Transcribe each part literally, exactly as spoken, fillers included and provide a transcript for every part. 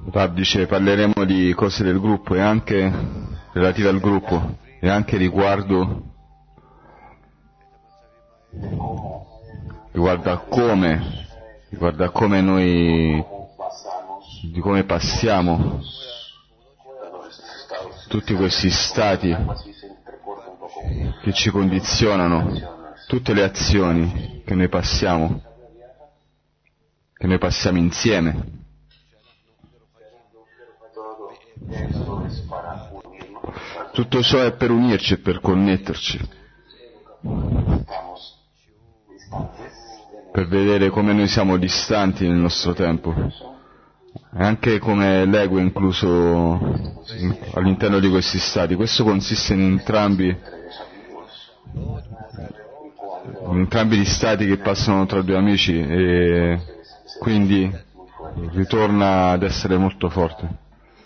Rab dice parleremo di cose del gruppo e anche relative al gruppo e anche riguardo riguardo a come riguardo a come noi di come passiamo tutti questi stati che ci condizionano, tutte le azioni che noi passiamo che noi passiamo insieme. Tutto ciò è per unirci e per connetterci, per vedere come noi siamo distanti nel nostro tempo e anche come l'ego è incluso all'interno di questi stati. Questo consiste in entrambi in entrambi gli stati che passano tra due amici e quindi ritorna ad essere molto forte.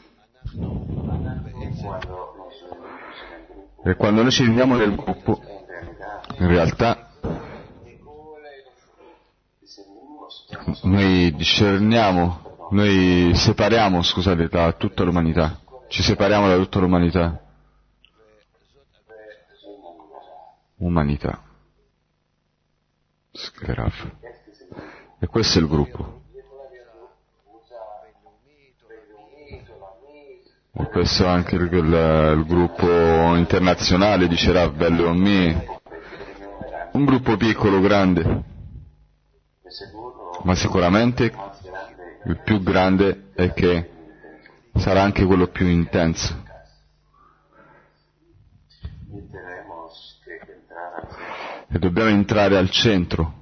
E quando noi ci riuniamo nel gruppo, in realtà noi discerniamo, noi separiamo, scusate, da tutta l'umanità, ci separiamo da tutta l'umanità. Umanità. Scleraf. E questo è il gruppo. E questo è anche il, il, il gruppo internazionale di Rav Bello Ommi, un gruppo piccolo, grande, ma sicuramente il più grande è che sarà anche quello più intenso. E dobbiamo entrare al centro.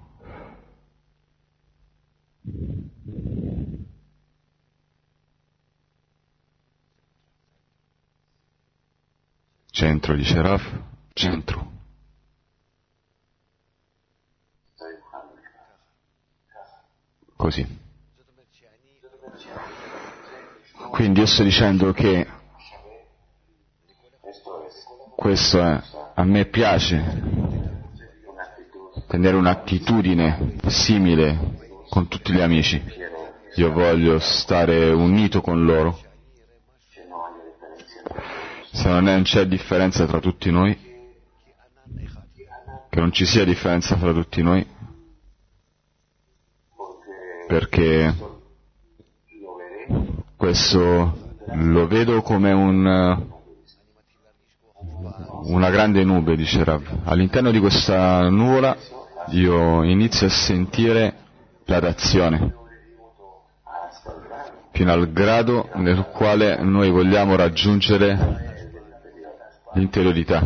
Centro, dice Rav, centro. Così. Quindi io sto dicendo che questo è, a me piace tenere un'attitudine simile con tutti gli amici. Io voglio stare unito con loro. Se non, è, non c'è differenza tra tutti noi, che non ci sia differenza tra tutti noi, perché questo lo vedo come un, una grande nube, dice Rav. All'interno di questa nuvola io inizio a sentire la dazione, fino al grado nel quale noi vogliamo raggiungere l'interiorità,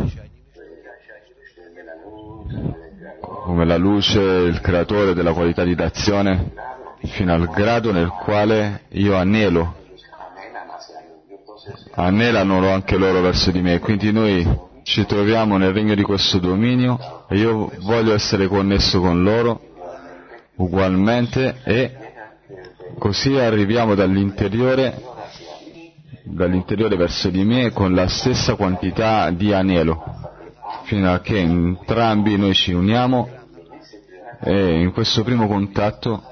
come la luce, il creatore della qualità di dazione, fino al grado nel quale io anelo, anelano anche loro verso di me, quindi noi ci troviamo nel regno di questo dominio e io voglio essere connesso con loro ugualmente e così arriviamo dall'interiore dall'interiore verso di me con la stessa quantità di anelo, fino a che entrambi noi ci uniamo e in questo primo contatto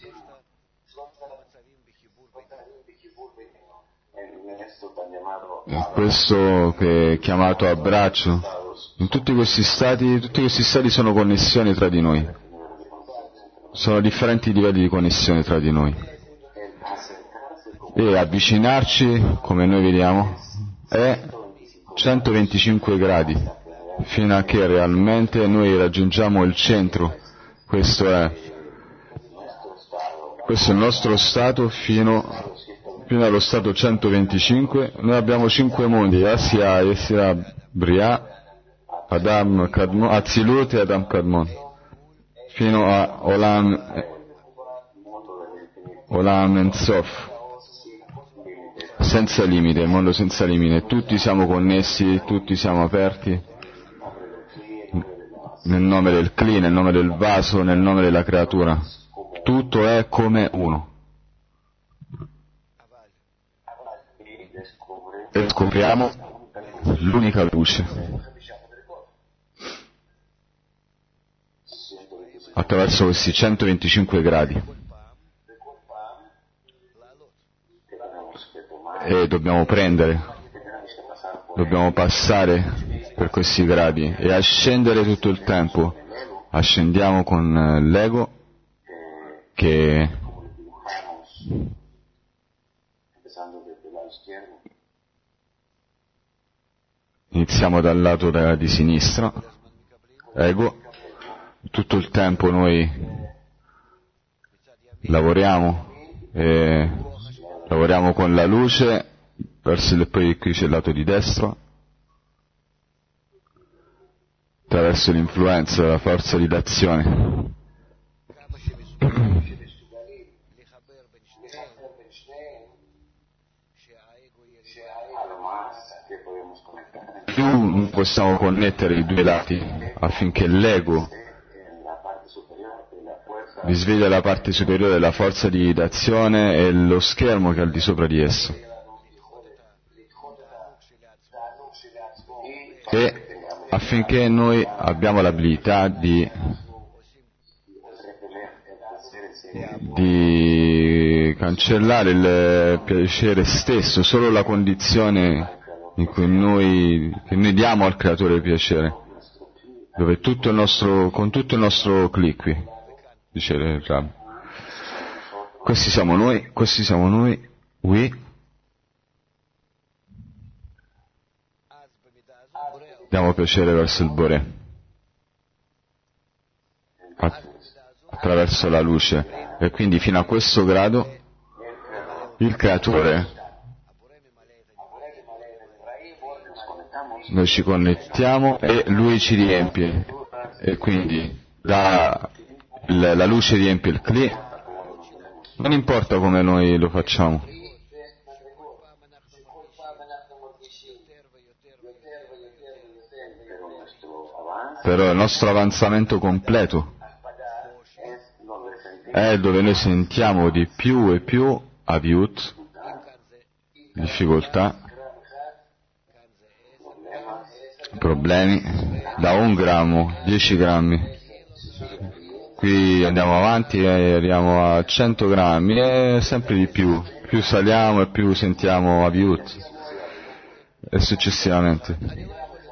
in questo che è chiamato abbraccio, in tutti questi stati, tutti questi stati sono connessioni tra di noi, sono differenti livelli di connessione tra di noi. E avvicinarci, come noi vediamo, è centoventicinque gradi, fino a che realmente noi raggiungiamo il centro. Questo è, questo è il nostro stato fino, fino allo stato centoventicinque. Noi abbiamo cinque mondi, Asya, Yesya, Bria, Adam, Kadmon, Atzilut e Adam Kadmon, fino a Olam, Olam Ensof. Senza limite, il mondo senza limite, tutti siamo connessi, tutti siamo aperti, nel nome del Kli, nel nome del vaso, nel nome della creatura, tutto è come uno. E scopriamo l'unica luce, attraverso questi centoventicinque gradi. e dobbiamo prendere, dobbiamo passare per questi gradi e ascendere tutto il tempo. Ascendiamo con l'ego che iniziamo dal lato di sinistra, ego, tutto il tempo noi lavoriamo, e lavoriamo con la luce, verso il, poi qui c'è il lato di destra, attraverso l'influenza della forza di d'azione. Più possiamo connettere i due lati affinché l'ego risveglia la parte superiore della forza di d'azione e lo schermo che è al di sopra di esso, e affinché noi abbiamo l'abilità di, di cancellare il piacere stesso, solo la condizione in cui noi, che noi diamo al creatore il piacere, dove tutto il nostro, con tutto il nostro click qui, dice il Rab. Questi siamo noi, questi siamo noi, we. Diamo piacere verso il Bore, attraverso la luce, e quindi fino a questo grado il creatore, noi ci connettiamo e lui ci riempie, e quindi la, la luce riempie il Kli, non importa come noi lo facciamo, però il nostro avanzamento completo è dove noi sentiamo di più e più aviut, difficoltà, problemi, da un grammo, dieci grammi, qui andiamo avanti e arriviamo a cento grammi e sempre di più, più saliamo e più sentiamo aviut, e successivamente.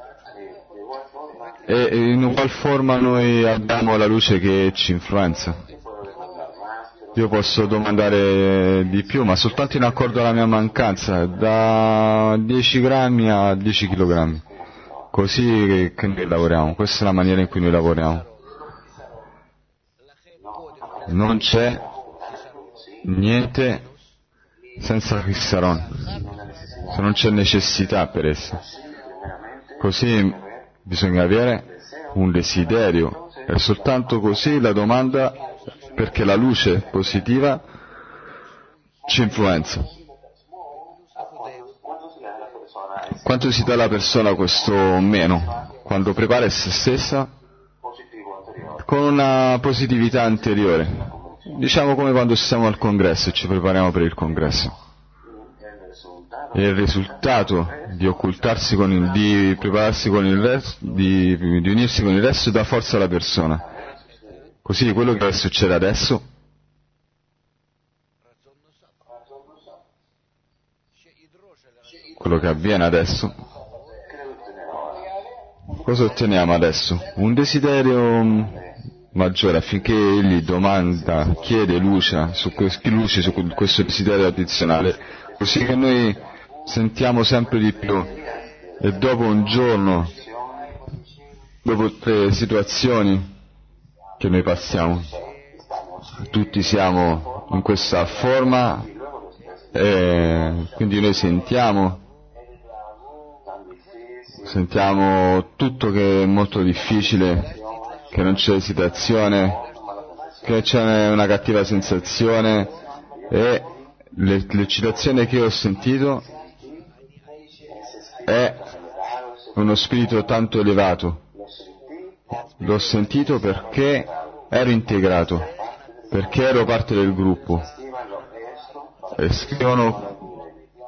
E in ugual forma noi abbiamo la luce che ci influenza. Io posso domandare di più, ma soltanto in accordo alla mia mancanza, da dieci grammi a dieci chilogrammi. Così che, che noi lavoriamo, questa è la maniera in cui noi lavoriamo. Non c'è niente senza Chissaron, se non c'è necessità per esso. Così bisogna avere un desiderio, e soltanto così la domanda, perché la luce positiva ci influenza. Quanto si dà alla persona questo meno? Quando prepara se stessa con una positività anteriore, diciamo come quando siamo al congresso e ci prepariamo per il congresso. E il risultato di occultarsi con il, di prepararsi con il resto, di, di unirsi con il resto dà forza alla persona. Così quello che succede adesso quello che avviene adesso, cosa otteniamo adesso? Un desiderio maggiore affinché egli domanda, chiede luce su, luce su questo desiderio addizionale, così che noi sentiamo sempre di più, e dopo un giorno, dopo tre situazioni che noi passiamo, tutti siamo in questa forma, e quindi noi sentiamo sentiamo tutto che è molto difficile, che non c'è esitazione, che c'è una cattiva sensazione, e l'eccitazione che ho sentito è uno spirito tanto elevato. L'ho sentito perché ero integrato, perché ero parte del gruppo. E scrivono,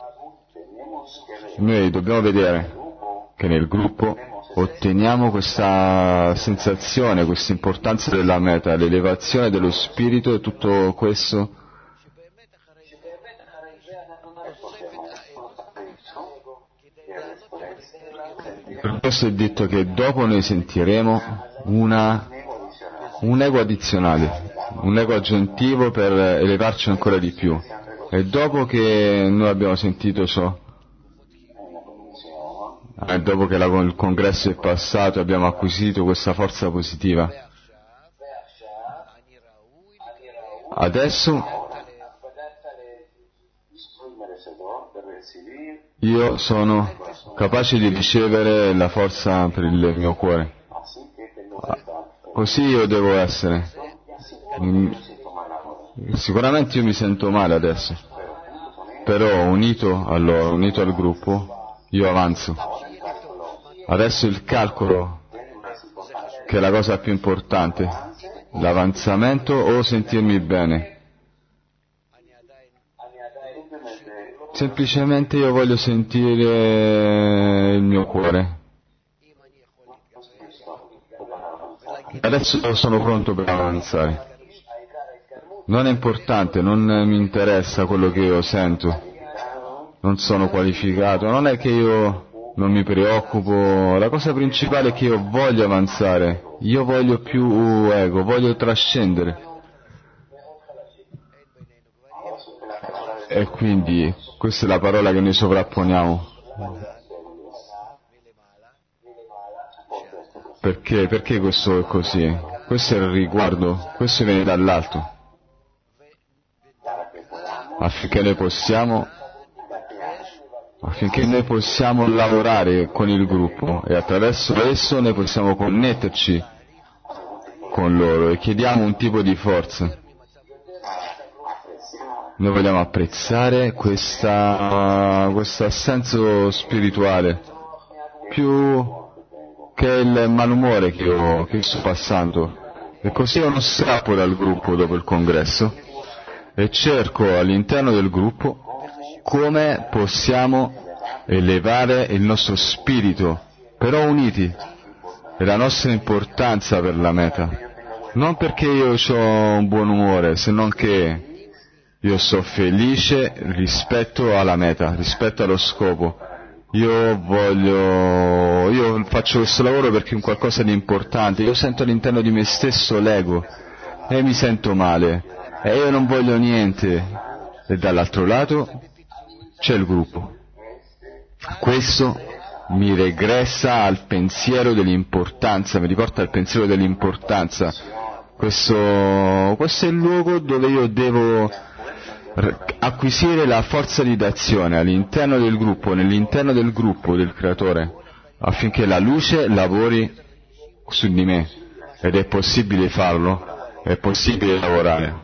noi dobbiamo vedere che nel gruppo otteniamo questa sensazione, questa importanza della meta, l'elevazione dello spirito, e tutto questo questo è detto che dopo noi sentiremo una, un ego addizionale, un ego aggiuntivo per elevarci ancora di più. E dopo che noi abbiamo sentito ciò, e dopo che la, il congresso è passato e abbiamo acquisito questa forza positiva, adesso io sono capace di ricevere la forza per il mio cuore. Così io devo essere. Sicuramente io mi sento male adesso, però unito a loro, unito al gruppo, io avanzo. Adesso il calcolo, che è la cosa più importante, l'avanzamento o sentirmi bene. Semplicemente io voglio sentire il mio cuore. Adesso sono pronto per avanzare. Non è importante, non mi interessa quello che io sento. Non sono qualificato, non è che io non mi preoccupo. La cosa principale è che io voglio avanzare. Io voglio più ego, voglio trascendere. E quindi questa è la parola che noi sovrapponiamo. Perché? Perché questo è così? Questo è il riguardo, questo viene dall'alto. Affinché noi possiamo, affinché noi possiamo lavorare con il gruppo e attraverso esso noi possiamo connetterci con loro e chiediamo un tipo di forza. Noi vogliamo apprezzare questa, questo assenso spirituale, più che il malumore che io, che sto passando. E così io non scappo dal gruppo dopo il congresso e cerco all'interno del gruppo come possiamo elevare il nostro spirito, però uniti, e la nostra importanza per la meta. Non perché io ho un buon umore, se non che io sono felice rispetto alla meta, rispetto allo scopo. Io voglio, io faccio questo lavoro perché è un qualcosa di importante. Io sento all'interno di me stesso l'ego e mi sento male e io non voglio niente. E dall'altro lato c'è il gruppo. Questo mi regressa al pensiero dell'importanza, mi riporta al pensiero dell'importanza. Questo, questo è il luogo dove io devo acquisire la forza di d'azione all'interno del gruppo, nell'interno del gruppo del creatore, affinché la luce lavori su di me. Ed è possibile farlo, è possibile lavorare.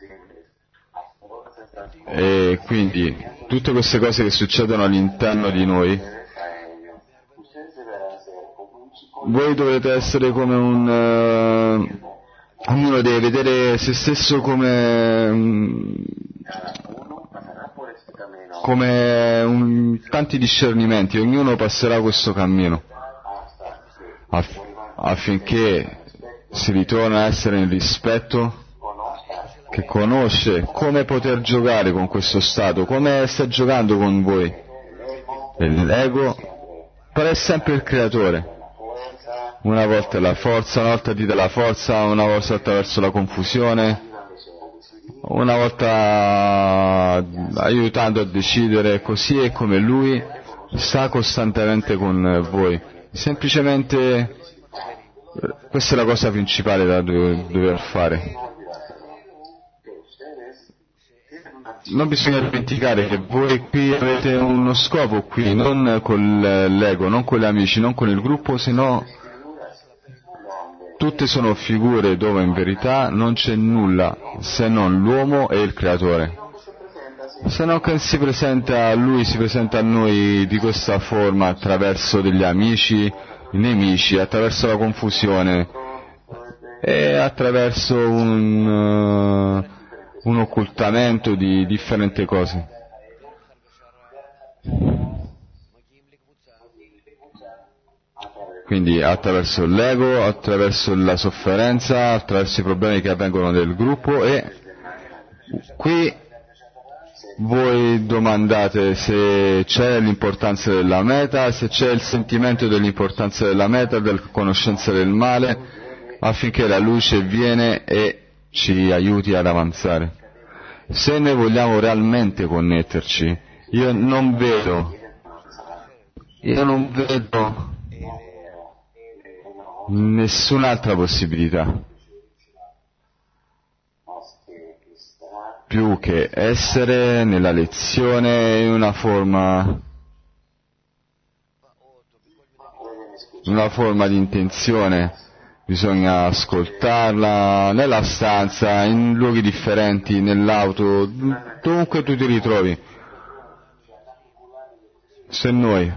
E quindi tutte queste cose che succedono all'interno di noi, voi dovete essere come un... Uh, ognuno deve vedere se stesso come... Um, come un, tanti discernimenti, ognuno passerà questo cammino aff, affinché si ritorni a essere nel rispetto, che conosce come poter giocare con questo stato, come sta giocando con voi. E l'ego però è sempre il creatore. Una volta la forza, una volta ti dà la forza, una volta attraverso la confusione, una volta aiutando a decidere, così è come lui sta costantemente con voi. Semplicemente questa è la cosa principale da dover fare. Non bisogna dimenticare che voi qui avete uno scopo qui, non con l'ego, non con gli amici, non con il gruppo, se no tutte sono figure dove in verità non c'è nulla se non l'uomo e il creatore. Se non che si presenta a lui, si presenta a noi di questa forma attraverso degli amici, nemici, attraverso la confusione e attraverso un, uh, un occultamento di differenti cose. Quindi attraverso l'ego, attraverso la sofferenza, attraverso i problemi che avvengono nel gruppo, e qui voi domandate se c'è l'importanza della meta, se c'è il sentimento dell'importanza della meta, della conoscenza del male, affinché la luce viene e ci aiuti ad avanzare. Se noi vogliamo realmente connetterci, io non vedo, io non vedo nessun'altra possibilità più che essere nella lezione in una forma, una forma di intenzione. Bisogna ascoltarla nella stanza, in luoghi differenti, nell'auto, dovunque tu ti ritrovi. Se noi,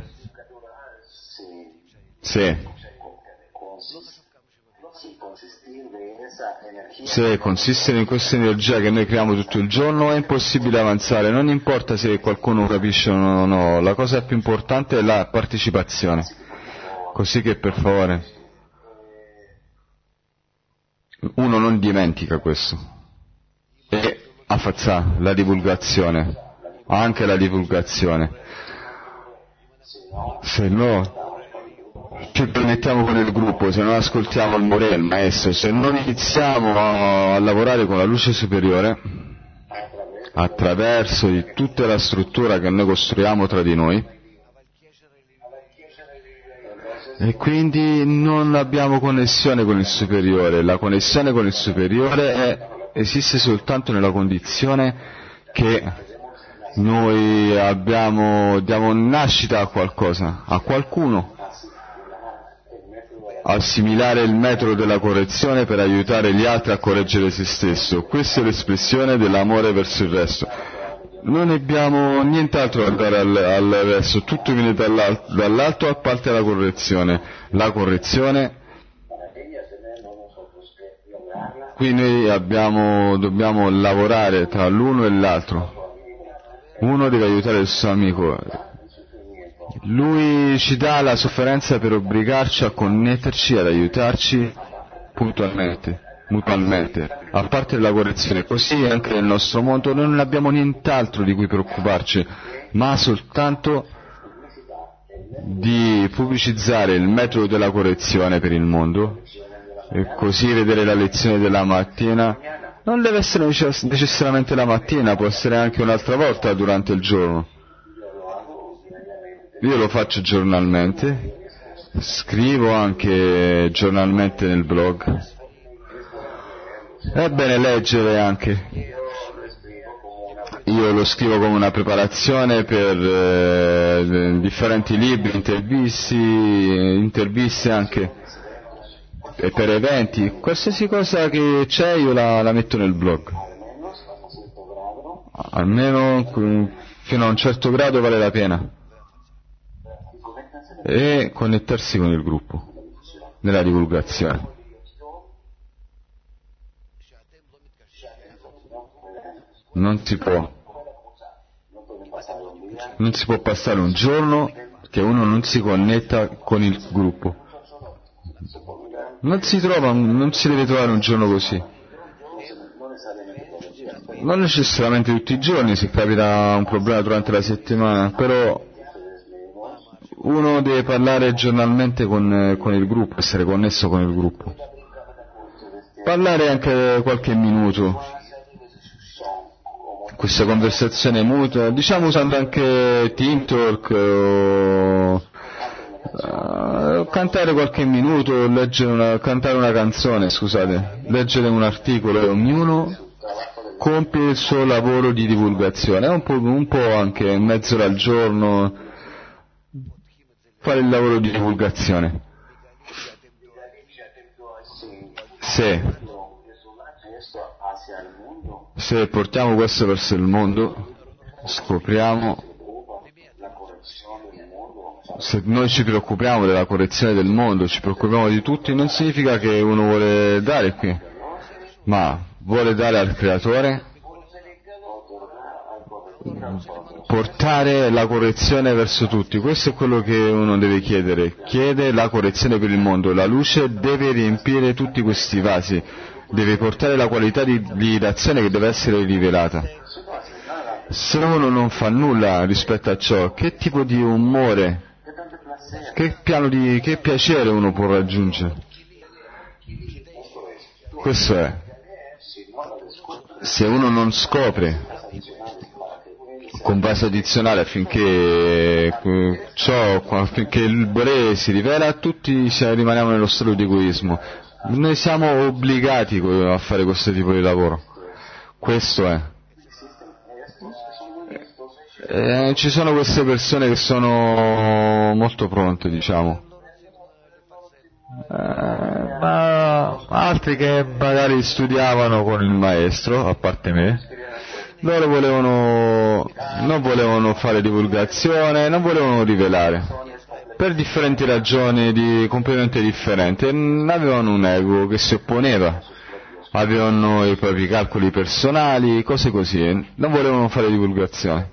se, se consistere in questa energia che noi creiamo tutto il giorno, è impossibile avanzare, non importa se qualcuno capisce o no, la cosa più importante è la partecipazione. Così che per favore, uno non dimentica questo. E affaccia la divulgazione, anche la divulgazione. Se no ci connettiamo con il gruppo, se non ascoltiamo il Morè, il maestro, se non iniziamo a, a lavorare con la luce superiore attraverso di tutta la struttura che noi costruiamo tra di noi, e quindi non abbiamo connessione con il superiore. La connessione con il superiore è, esiste soltanto nella condizione che noi abbiamo, diamo nascita a qualcosa, a qualcuno, assimilare il metodo della correzione per aiutare gli altri a correggere se stesso. Questa è l'espressione dell'amore verso il resto. Non abbiamo nient'altro da dare al, al resto, tutto viene dall'alto, dall'alto a parte la correzione. La correzione, qui noi abbiamo, dobbiamo lavorare tra l'uno e l'altro. Uno deve aiutare il suo amico. Lui ci dà la sofferenza per obbligarci a connetterci, ad aiutarci puntualmente, mutualmente, a parte la correzione. Così anche nel nostro mondo noi non abbiamo nient'altro di cui preoccuparci, ma soltanto di pubblicizzare il metodo della correzione per il mondo, e così vedere la lezione della mattina. Non deve essere necessariamente la mattina, può essere anche un'altra volta durante il giorno. Io lo faccio giornalmente, scrivo anche giornalmente nel blog. È bene leggere anche. Io lo scrivo come una preparazione per eh, differenti libri, interviste, interviste anche, e per eventi. Qualsiasi cosa che c'è io la, la metto nel blog. Almeno fino a un certo grado vale la pena. E connettersi con il gruppo nella divulgazione. Non si può non si può passare un giorno che uno non si connetta con il gruppo. Non si trova, non si deve trovare un giorno così. Non necessariamente tutti i giorni, se capita un problema durante la settimana, però uno deve parlare giornalmente con, con il gruppo, essere connesso con il gruppo. Parlare anche qualche minuto, questa conversazione mutua, diciamo usando anche TeamTalk, o uh, cantare qualche minuto, leggere una, cantare una canzone, scusate, leggere un articolo, e ognuno compie il suo lavoro di divulgazione, un po', un po' anche in mezzo al giorno, fare il lavoro di divulgazione. Se, se portiamo questo verso il mondo, scopriamo, se noi ci preoccupiamo della correzione del mondo, ci preoccupiamo di tutti, non significa che uno vuole dare qui, ma vuole dare al creatore, portare la correzione verso tutti. Questo è quello che uno deve chiedere. Chiede la correzione per il mondo. La luce deve riempire tutti questi vasi, deve portare la qualità di, di d'azione che deve essere rivelata. Se uno non fa nulla rispetto a ciò, che tipo di umore, che piano di, che piacere uno può raggiungere? Questo è. Se uno non scopre con base addizionale affinché ciò, affinché il volere si rivela, tutti rimaniamo nello stato di egoismo. Noi siamo obbligati a fare questo tipo di lavoro. Questo è. Eh, ci sono queste persone che sono molto pronte, diciamo, eh, ma altri che magari studiavano con il maestro, a parte me, loro volevano, non volevano fare divulgazione, non volevano rivelare, per differenti ragioni di, completamente differenti, avevano un ego che si opponeva, avevano i propri calcoli personali, cose così, non volevano fare divulgazione.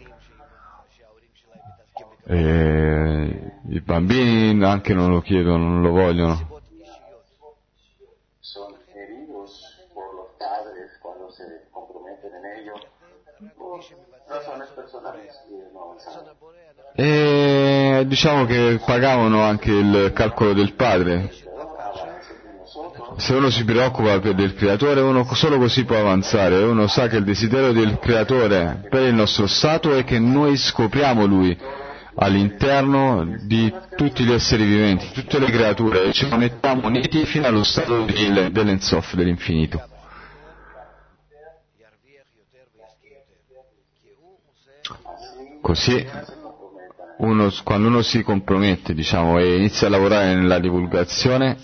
E i bambini anche non lo chiedono, non lo vogliono. E diciamo che pagavano anche il calcolo del padre. Se uno si preoccupa del creatore, uno solo così può avanzare. Uno sa che il desiderio del creatore per il nostro stato è che noi scopriamo lui all'interno di tutti gli esseri viventi, tutte le creature, e ci mettiamo uniti fino allo stato dell'Ensof, dell'infinito. Così uno, quando uno si compromette, diciamo, e inizia a lavorare nella divulgazione,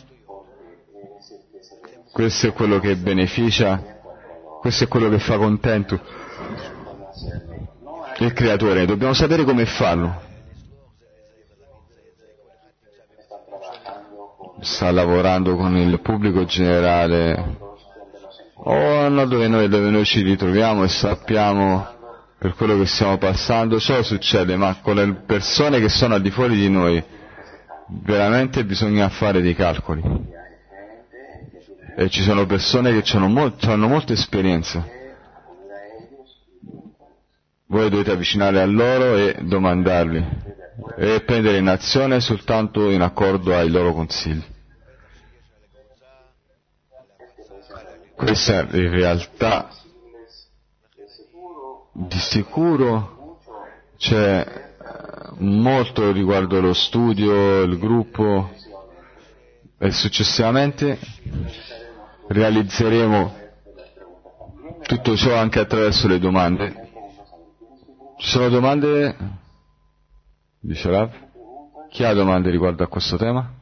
questo è quello che beneficia, questo è quello che fa contento il creatore. Dobbiamo sapere come farlo. Sta lavorando con il pubblico generale o no, dove noi, dove noi ci ritroviamo e sappiamo per quello che stiamo passando. Ciò succede, ma con le persone che sono al di fuori di noi veramente bisogna fare dei calcoli, e ci sono persone che hanno, molt- hanno molte esperienze. Voi dovete avvicinare a loro e domandarli e prendere in azione soltanto in accordo ai loro consigli. Questa in realtà, di sicuro c'è molto riguardo lo studio, il gruppo, e successivamente realizzeremo tutto ciò anche attraverso le domande. Ci sono domande? Dice Rav? Chi ha domande riguardo a questo tema?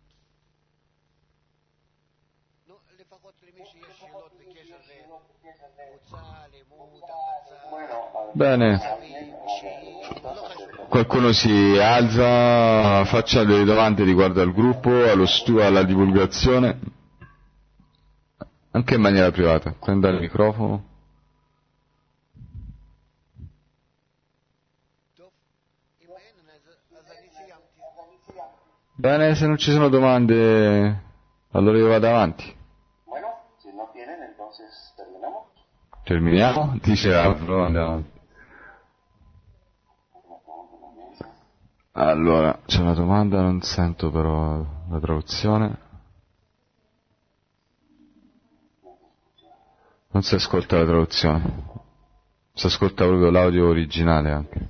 Bene. Qualcuno si alza, faccia delle domande riguardo al gruppo, allo studio, alla divulgazione, anche in maniera privata. Prenda il microfono. Bene, se non ci sono domande, allora io vado avanti. Terminiamo? Dice Alfredo, andiamo avanti. Allora, c'è una domanda, non sento però la traduzione. Non si ascolta la traduzione. Si ascolta proprio l'audio originale anche.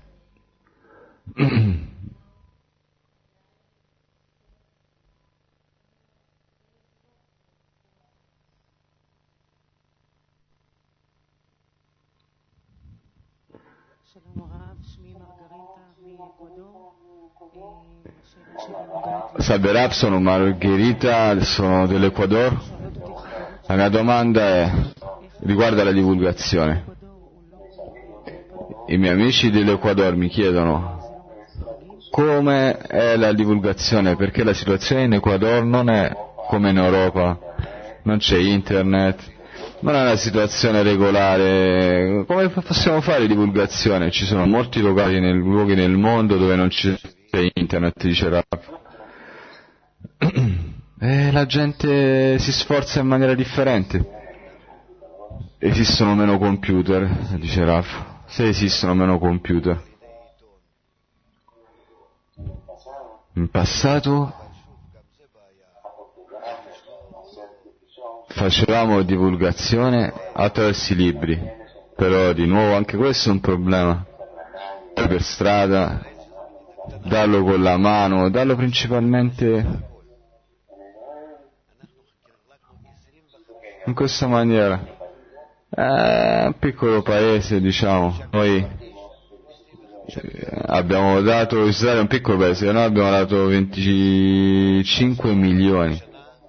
Salve Rav, sono Margherita, sono dell'Ecuador. La mia domanda è riguarda la divulgazione. I miei amici dell'Ecuador mi chiedono come è la divulgazione, perché la situazione in Ecuador non è come in Europa, non c'è internet, non è una situazione regolare. Come possiamo fare divulgazione? Ci sono molti locali nel, luoghi nel mondo dove non c'è internet, dice Rav. E la gente si sforza in maniera differente. Esistono meno computer, dice Rav. se esistono meno computer. In passato facevamo divulgazione attraverso i libri, però di nuovo anche questo è un problema. Per strada, darlo con la mano, darlo principalmente in questa maniera. È un piccolo paese, diciamo, noi abbiamo dato, Israele è un piccolo paese, noi abbiamo dato venticinque milioni.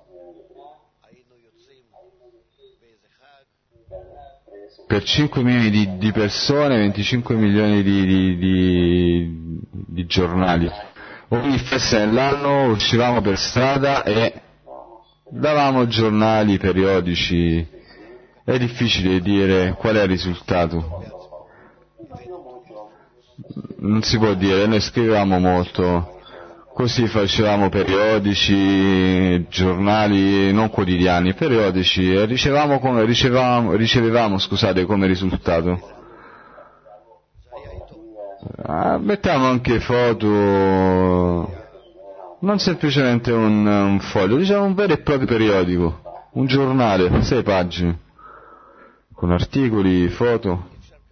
Per cinque milioni di, di persone, venticinque milioni di, di, di, di giornali. Ogni festa dell'anno uscivamo per strada e davamo giornali, periodici. È difficile dire qual è il risultato. Non si può dire, noi scrivevamo molto, così facevamo periodici, giornali non quotidiani, periodici, e ricevevamo come, ricevevamo, ricevevamo scusate, come risultato. Ah, mettiamo anche foto, non semplicemente un, un foglio, diciamo un vero e proprio periodico, un giornale, sei pagine, con articoli, foto.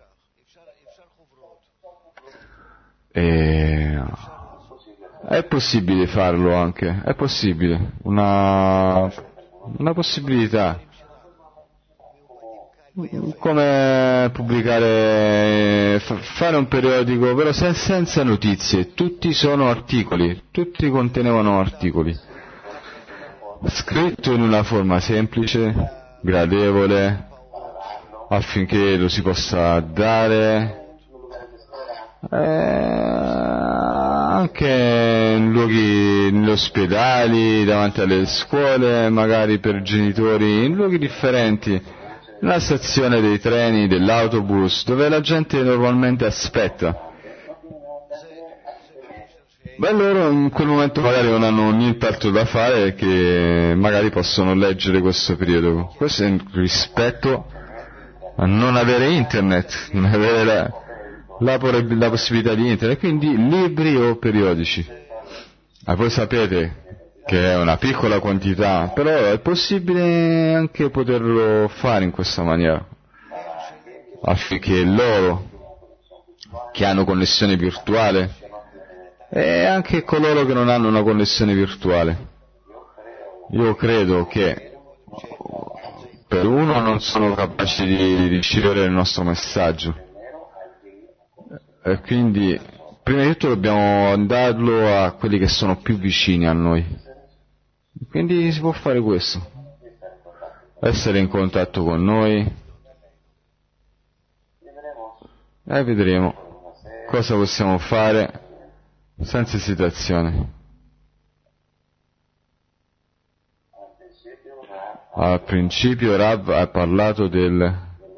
E è possibile farlo anche, è possibile, una, una possibilità. Come pubblicare, fare un periodico, però senza notizie, tutti sono articoli, tutti contenevano articoli, scritto in una forma semplice, gradevole, affinché lo si possa dare, eh, anche in luoghi, negli ospedali, davanti alle scuole, magari per genitori, in luoghi differenti. La stazione dei treni, dell'autobus, dove la gente normalmente aspetta. Beh, loro in quel momento magari non hanno nient'altro da fare e che magari possono leggere questo periodo. Questo è rispetto a non avere internet, non avere la, la, la possibilità di internet, quindi libri o periodici. Ma voi sapete che è una piccola quantità, però è possibile anche poterlo fare in questa maniera, affinché loro che hanno connessione virtuale e anche coloro che non hanno una connessione virtuale, io credo che per uno non sono capaci di ricevere il nostro messaggio e quindi prima di tutto dobbiamo darlo a quelli che sono più vicini a noi. Quindi si può fare questo, essere in contatto con noi e vedremo cosa possiamo fare senza esitazione. Al principio Rav ha parlato del,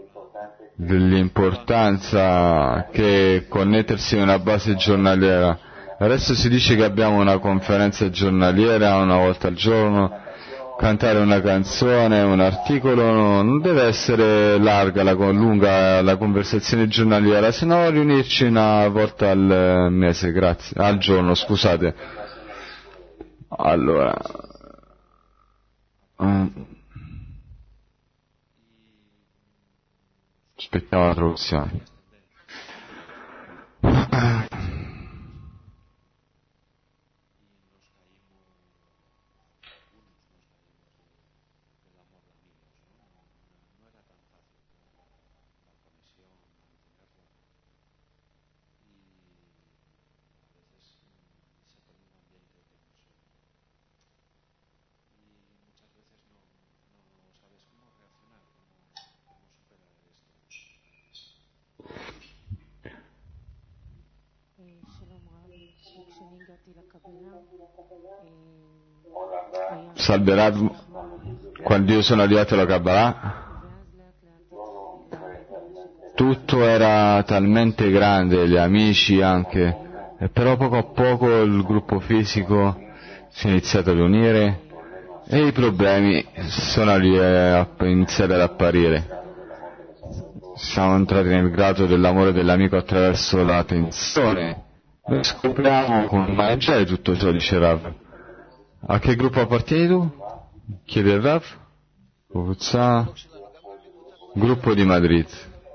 dell'importanza che connettersi a una base giornaliera. Adesso si dice che abbiamo una conferenza giornaliera una volta al giorno, cantare una canzone, un articolo, non deve essere larga, la, lunga la conversazione giornaliera, se no riunirci una volta al mese, grazie, al giorno, scusate. Allora, aspettiamo la traduzione. Salve Rav, quando io sono arrivato alla Kabbalah tutto era talmente grande, gli amici anche, e però poco a poco il gruppo fisico si è iniziato a riunire e i problemi sono iniziati ad apparire. siamo entrati nel grado dell'amore dell'amico attraverso la tensione. Noi scopriamo come maneggiare tutto ciò, dice Rav. A che gruppo appartieni tu? Chiede il Rav. Gruppo di Madrid.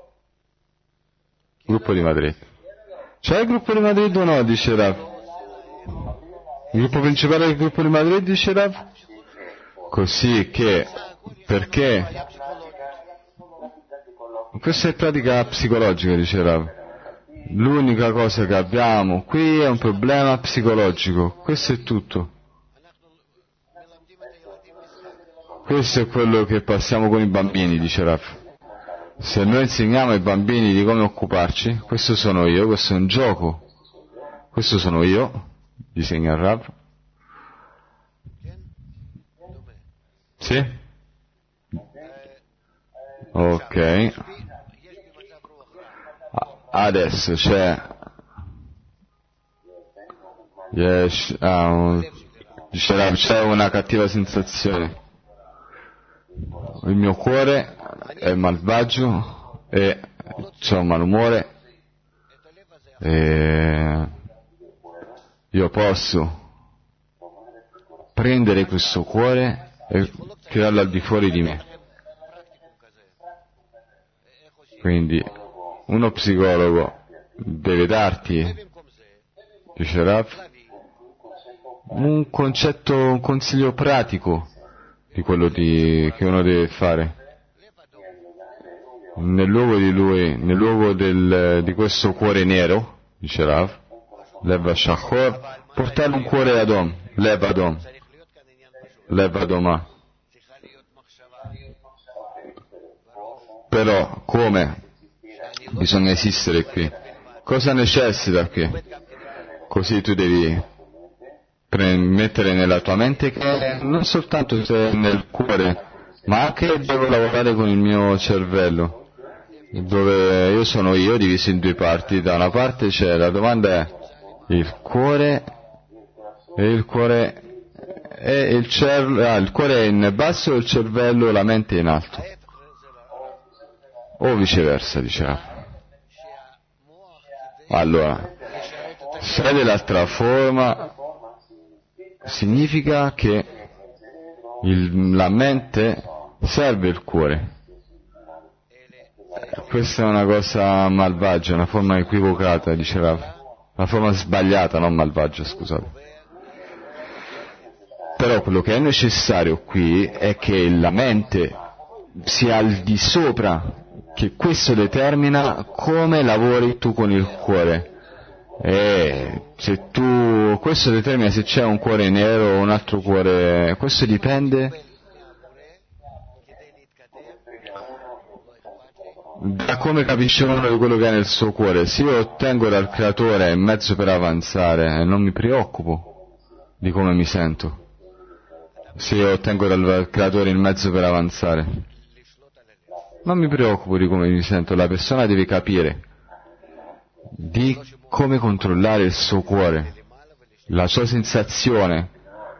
Gruppo di Madrid. C'è il gruppo di Madrid o no? Dice Rav. Il gruppo principale del gruppo di Madrid, dice Rav? Così che, perché? Questa è pratica psicologica, dice Rav. L'unica cosa che abbiamo qui è un problema psicologico. Questo è tutto. Questo è quello che passiamo con i bambini, dice Rav. Se noi insegniamo ai bambini di come occuparci, questo sono io, questo è un gioco. Questo sono io, disegna Rav. Sì? Ok. Adesso c'è yes, ah, un, dice Rav, c'è una cattiva sensazione. Il mio cuore è malvagio e c'ho un malumore e io posso prendere questo cuore e tirarlo al di fuori di me. Quindi uno psicologo deve darti, dice Rav, un concetto, un consiglio pratico di quello di, che uno deve fare. Nel luogo di lui, nel luogo del, di questo cuore nero, dice Rav, Leva Shachor, portare un cuore Adom, Leva Adom, Leva Adoma. Però, come? Bisogna esistere qui. Cosa necessita qui? Così tu devi mettere nella tua mente che non soltanto nel cuore, ma anche devo lavorare con il mio cervello, dove io sono io diviso in due parti. Da una parte c'è la domanda è il cuore e il cuore e il cervello, ah, il cuore è in basso e il cervello, la mente è in alto, o viceversa, diciamo. Allora, se dell'altra forma significa che il, la mente serve il cuore. Questa è una cosa malvagia, una forma equivocata, diceva, una forma sbagliata, non malvagia, scusate. Però quello che è necessario qui è che la mente sia al di sopra, che questo determina come lavori tu con il cuore. E se tu, questo determina se c'è un cuore nero o un altro cuore, questo dipende da come capisce uno di quello che è nel suo cuore. Se io ottengo dal creatore il mezzo per avanzare, non mi preoccupo di come mi sento. Se io ottengo dal creatore il mezzo per avanzare, non mi preoccupo di come mi sento. La persona deve capire di come controllare il suo cuore, la sua sensazione,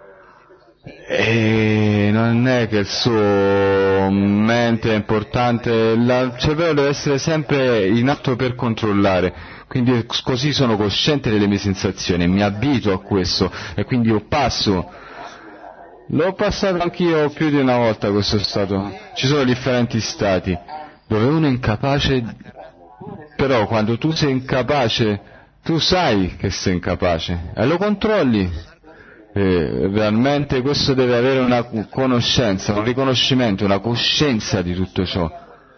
e non è che il suo mente è importante, il cervello deve essere sempre in atto per controllare, quindi così sono cosciente delle mie sensazioni, mi abituo a questo e quindi io passo, l'ho passato anch'io più di una volta questo stato. Ci sono differenti stati dove uno è incapace, però quando tu sei incapace tu sai che sei incapace e lo controlli. E realmente questo deve avere una conoscenza, un riconoscimento, una coscienza di tutto ciò.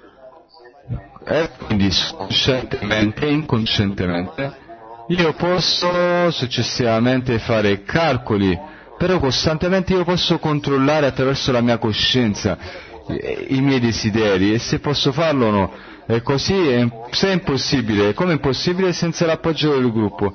E quindi coscientemente e inconscientemente io posso successivamente fare calcoli, però costantemente io posso controllare attraverso la mia coscienza i miei desideri, e se posso farlo o no. E così, se è impossibile, come è impossibile senza l'appoggio del gruppo.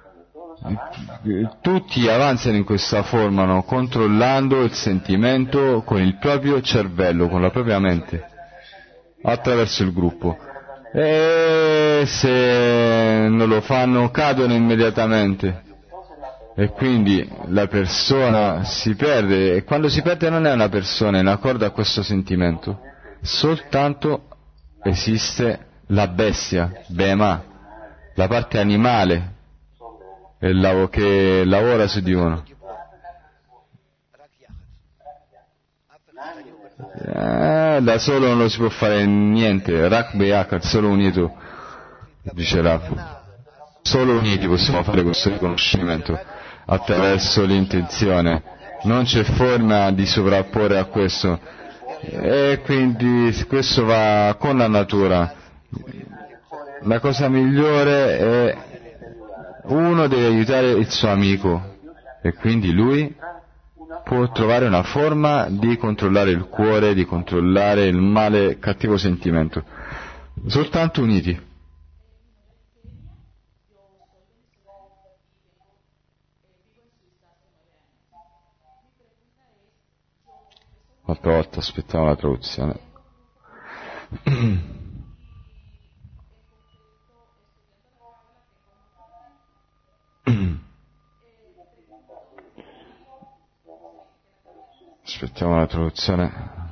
Tutti avanzano in questa forma, no? Controllando il sentimento con il proprio cervello, con la propria mente, attraverso il gruppo. E se non lo fanno cadono immediatamente. E quindi la persona si perde, e quando si perde non è una persona in accordo a questo sentimento, soltanto esiste la bestia, Bema, la parte animale che lavora su di uno. Eh, da solo non si può fare niente, Rak Beyakar, solo unito, dice Rav. Solo uniti possiamo fare questo riconoscimento, attraverso l'intenzione. Non c'è forma di sovrapporre a questo. E quindi questo va con la natura. La cosa migliore è uno deve aiutare il suo amico e quindi lui può trovare una forma di controllare il cuore, di controllare il male, cattivo sentimento. Soltanto uniti. L'altra volta aspettavo la traduzione. Aspettiamo la traduzione.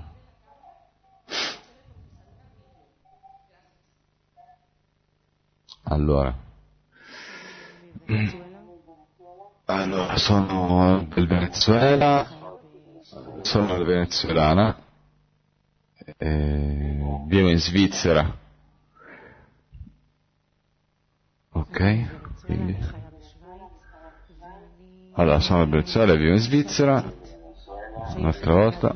Allora. Allora, sono del Venezuela, sono venezuelana, e vivo in Svizzera. Ok, quindi. Allora, sono del Venezuela e vivo in Svizzera. Un'altra volta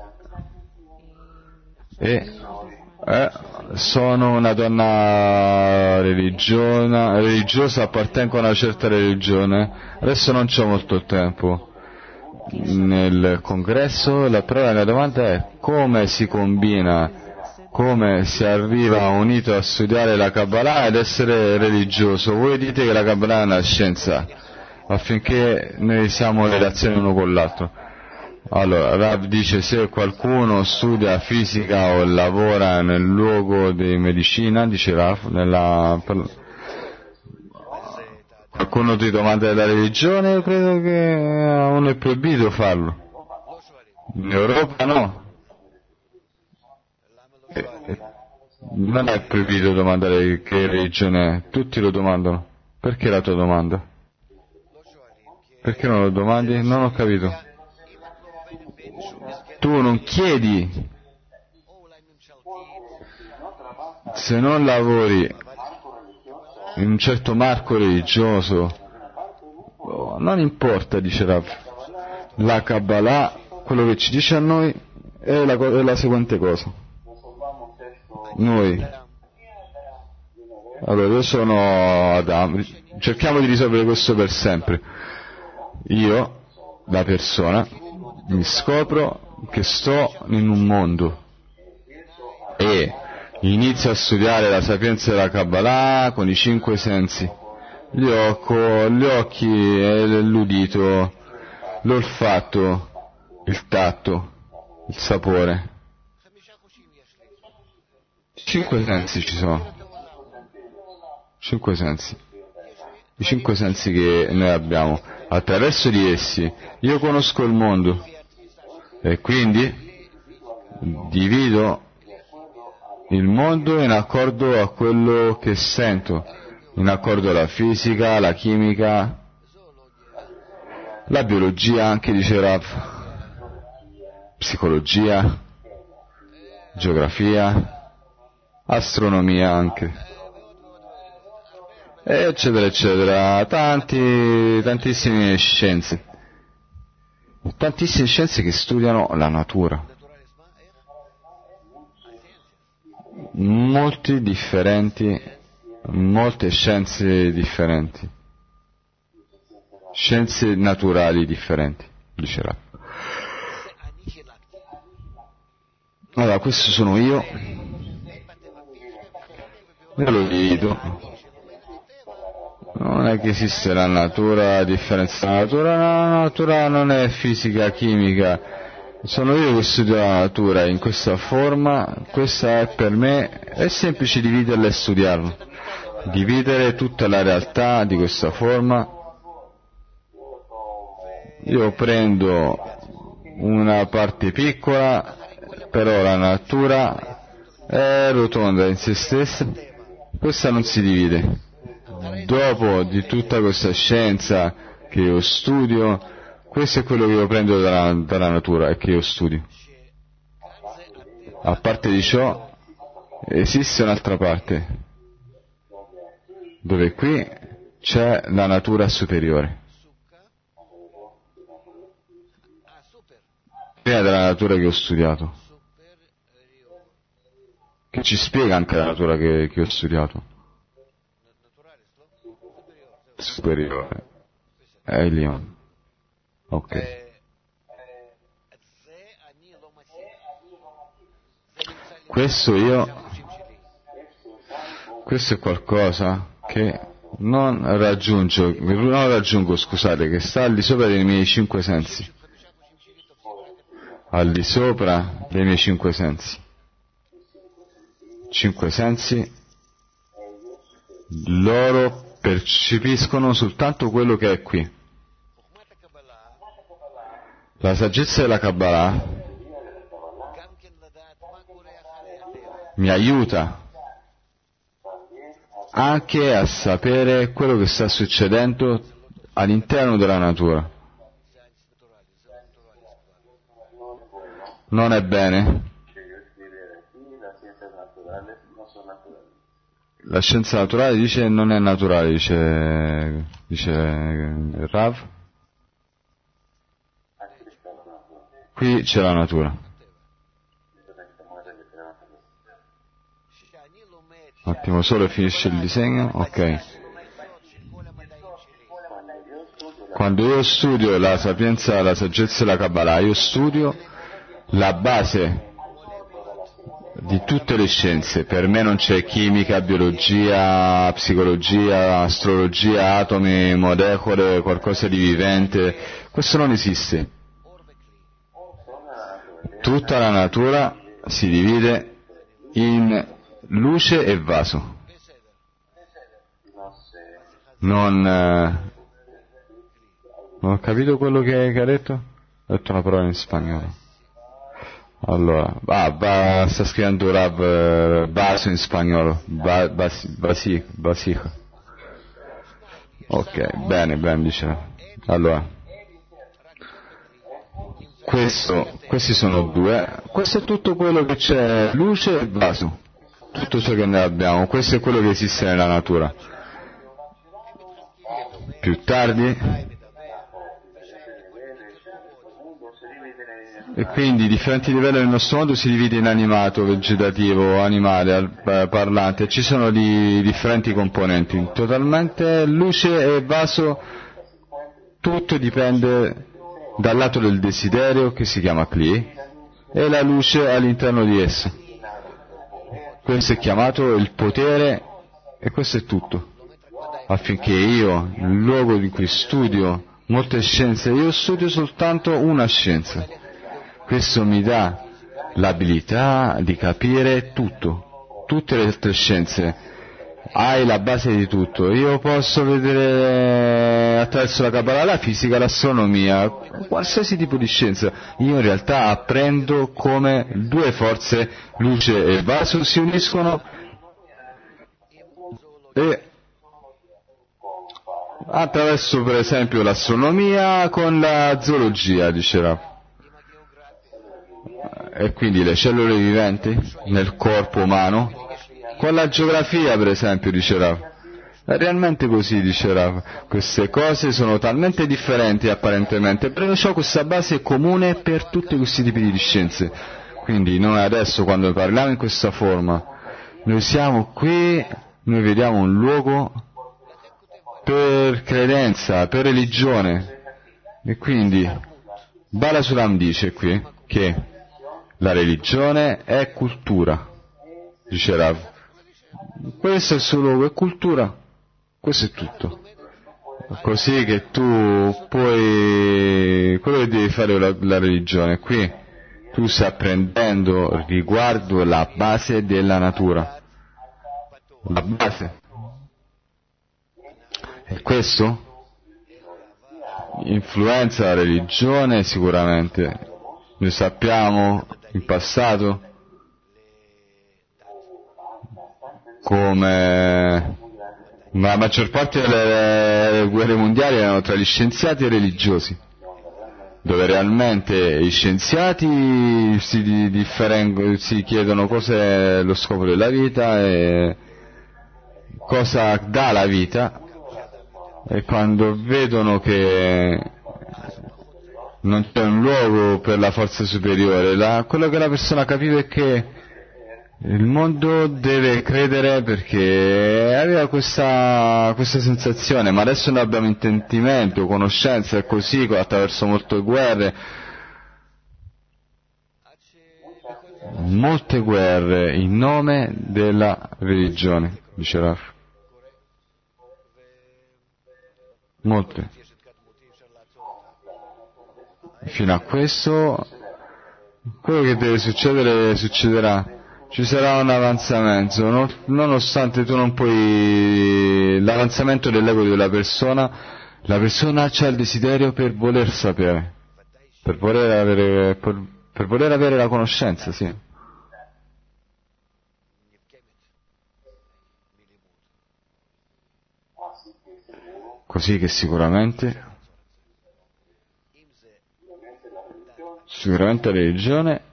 e eh, sono una donna religiona, religiosa, appartengo a una certa religione. Adesso non c'ho molto tempo nel congresso, la, però la mia domanda è come si combina, come si arriva unito a studiare la Kabbalah ed essere religioso. Voi dite che la Kabbalah è una scienza affinché noi siamo in relazione uno con l'altro. Allora, Rav dice se qualcuno studia fisica o lavora nel luogo di medicina, dice Rav, nella... qualcuno ti domanda della religione, io credo che a uno è proibito farlo. In Europa no. E, e, non è proibito domandare che religione è, tutti lo domandano. Perché la tua domanda? Perché non lo domandi? Non ho capito. Tu non chiedi, se non lavori in un certo marco religioso, non importa, dice Rav, la Kabbalah, quello che ci dice a noi è la, è la seguente cosa. Noi, allora io sono Adam, cerchiamo di risolvere questo per sempre. Io, la persona, mi scopro che sto in un mondo e inizio a studiare la sapienza della Kabbalah con i cinque sensi, gli, occo, gli occhi, l'udito, l'olfatto, il tatto, il sapore. Cinque sensi ci sono, cinque sensi, i cinque sensi che noi abbiamo. Attraverso di essi io conosco il mondo e quindi divido il mondo in accordo a quello che sento, in accordo alla fisica, alla chimica, la biologia anche, dice Rav, psicologia, geografia, astronomia anche, eccetera eccetera, tanti, tantissime scienze, tantissime scienze che studiano la natura, molti differenti, molte scienze differenti, scienze naturali differenti, dicerà. Allora, questo sono io, io lo divido. Non è che esiste la natura, la differenza della natura, la natura non è fisica, chimica, sono io che studio la natura in questa forma, questa è per me, è semplice dividerla e studiarla, dividere tutta la realtà di questa forma. Io prendo una parte piccola, però la natura è rotonda in se stessa, questa non si divide. Dopo di tutta questa scienza che io studio, questo è quello che io prendo dalla, dalla natura e che io studio. A parte di ciò, esiste un'altra parte, dove qui c'è la natura superiore. Prima della natura che ho studiato, che ci spiega anche la natura che, che ho studiato. Superiore. È il Lion. Ok. Questo io, questo è qualcosa che non raggiungo, non raggiungo, scusate, che sta al di sopra dei miei cinque sensi. Al di sopra dei miei cinque sensi. Cinque sensi, loro percepiscono soltanto quello che è qui. La saggezza della Kabbalah mi aiuta anche a sapere quello che sta succedendo all'interno della natura. Non è bene? La scienza naturale dice non è naturale, dice, dice Rav. Qui c'è la natura. Un attimo solo, finisce il disegno, ok. Quando io studio la sapienza, la saggezza e la Kabbalah, io studio la base di tutte le scienze. Per me non c'è chimica, biologia, psicologia, astrologia, atomi, molecole, qualcosa di vivente. Questo non esiste. Tutta la natura si divide in luce e vaso. Non, eh, non ho capito quello che, che ha detto? Ho detto una parola in spagnolo. Allora, ah, va, sta scrivendo Rav eh, vaso in spagnolo, ba, basi, basi, vasija. Ok, bene, bene, dice. Allora, questo, questi sono due, questo è tutto quello che c'è, luce e vaso, tutto ciò che noi abbiamo, questo è quello che esiste nella natura. Più tardi, e quindi differenti livelli del nostro mondo si divide in animato, vegetativo, animale, parlante, ci sono di differenti componenti, totalmente luce e vaso, tutto dipende dal lato del desiderio che si chiama Kli e la luce all'interno di esso. Questo è chiamato il potere e questo è tutto. Affinché io, nel luogo in cui studio molte scienze, io studio soltanto una scienza. Questo mi dà l'abilità di capire tutto, tutte le altre scienze. Hai la base di tutto. Io posso vedere attraverso la Kabbalah la fisica, l'astronomia, qualsiasi tipo di scienza. Io in realtà apprendo come due forze, luce e vaso, si uniscono e attraverso per esempio l'astronomia con la zoologia, diceva. E quindi le cellule viventi nel corpo umano, con la geografia per esempio, diceva. È realmente così, diceva. Queste cose sono talmente differenti apparentemente, però ciò, questa base è comune per tutti questi tipi di scienze. Quindi noi adesso quando parliamo in questa forma, noi siamo qui, noi vediamo un luogo per credenza, per religione. E quindi Bala Sulam dice qui che la religione è cultura, dice Rav. Questo è solo è cultura, questo è tutto. Così che tu puoi, quello che devi fare la, la religione, qui tu stai apprendendo riguardo la base della natura, la base. E questo influenza la religione sicuramente. Noi sappiamo in passato come la maggior parte delle guerre mondiali erano tra gli scienziati e i religiosi, dove realmente gli scienziati si, differen- si chiedono cos'è lo scopo della vita e cosa dà la vita, e quando vedono che non c'è un luogo per la forza superiore, la, quello che la persona capiva è che il mondo deve credere, perché aveva questa, questa sensazione, ma adesso noi abbiamo intendimento, conoscenza, e così attraverso molte guerre, molte guerre in nome della religione, dice Raf. Molte. Fino a questo, quello che deve succedere succederà. Ci sarà un avanzamento, non, nonostante tu non puoi, l'avanzamento dell'ego della persona, la persona ha il desiderio per voler sapere, per voler avere, per, per voler avere la conoscenza, sì. Così che sicuramente, sicuramente la religione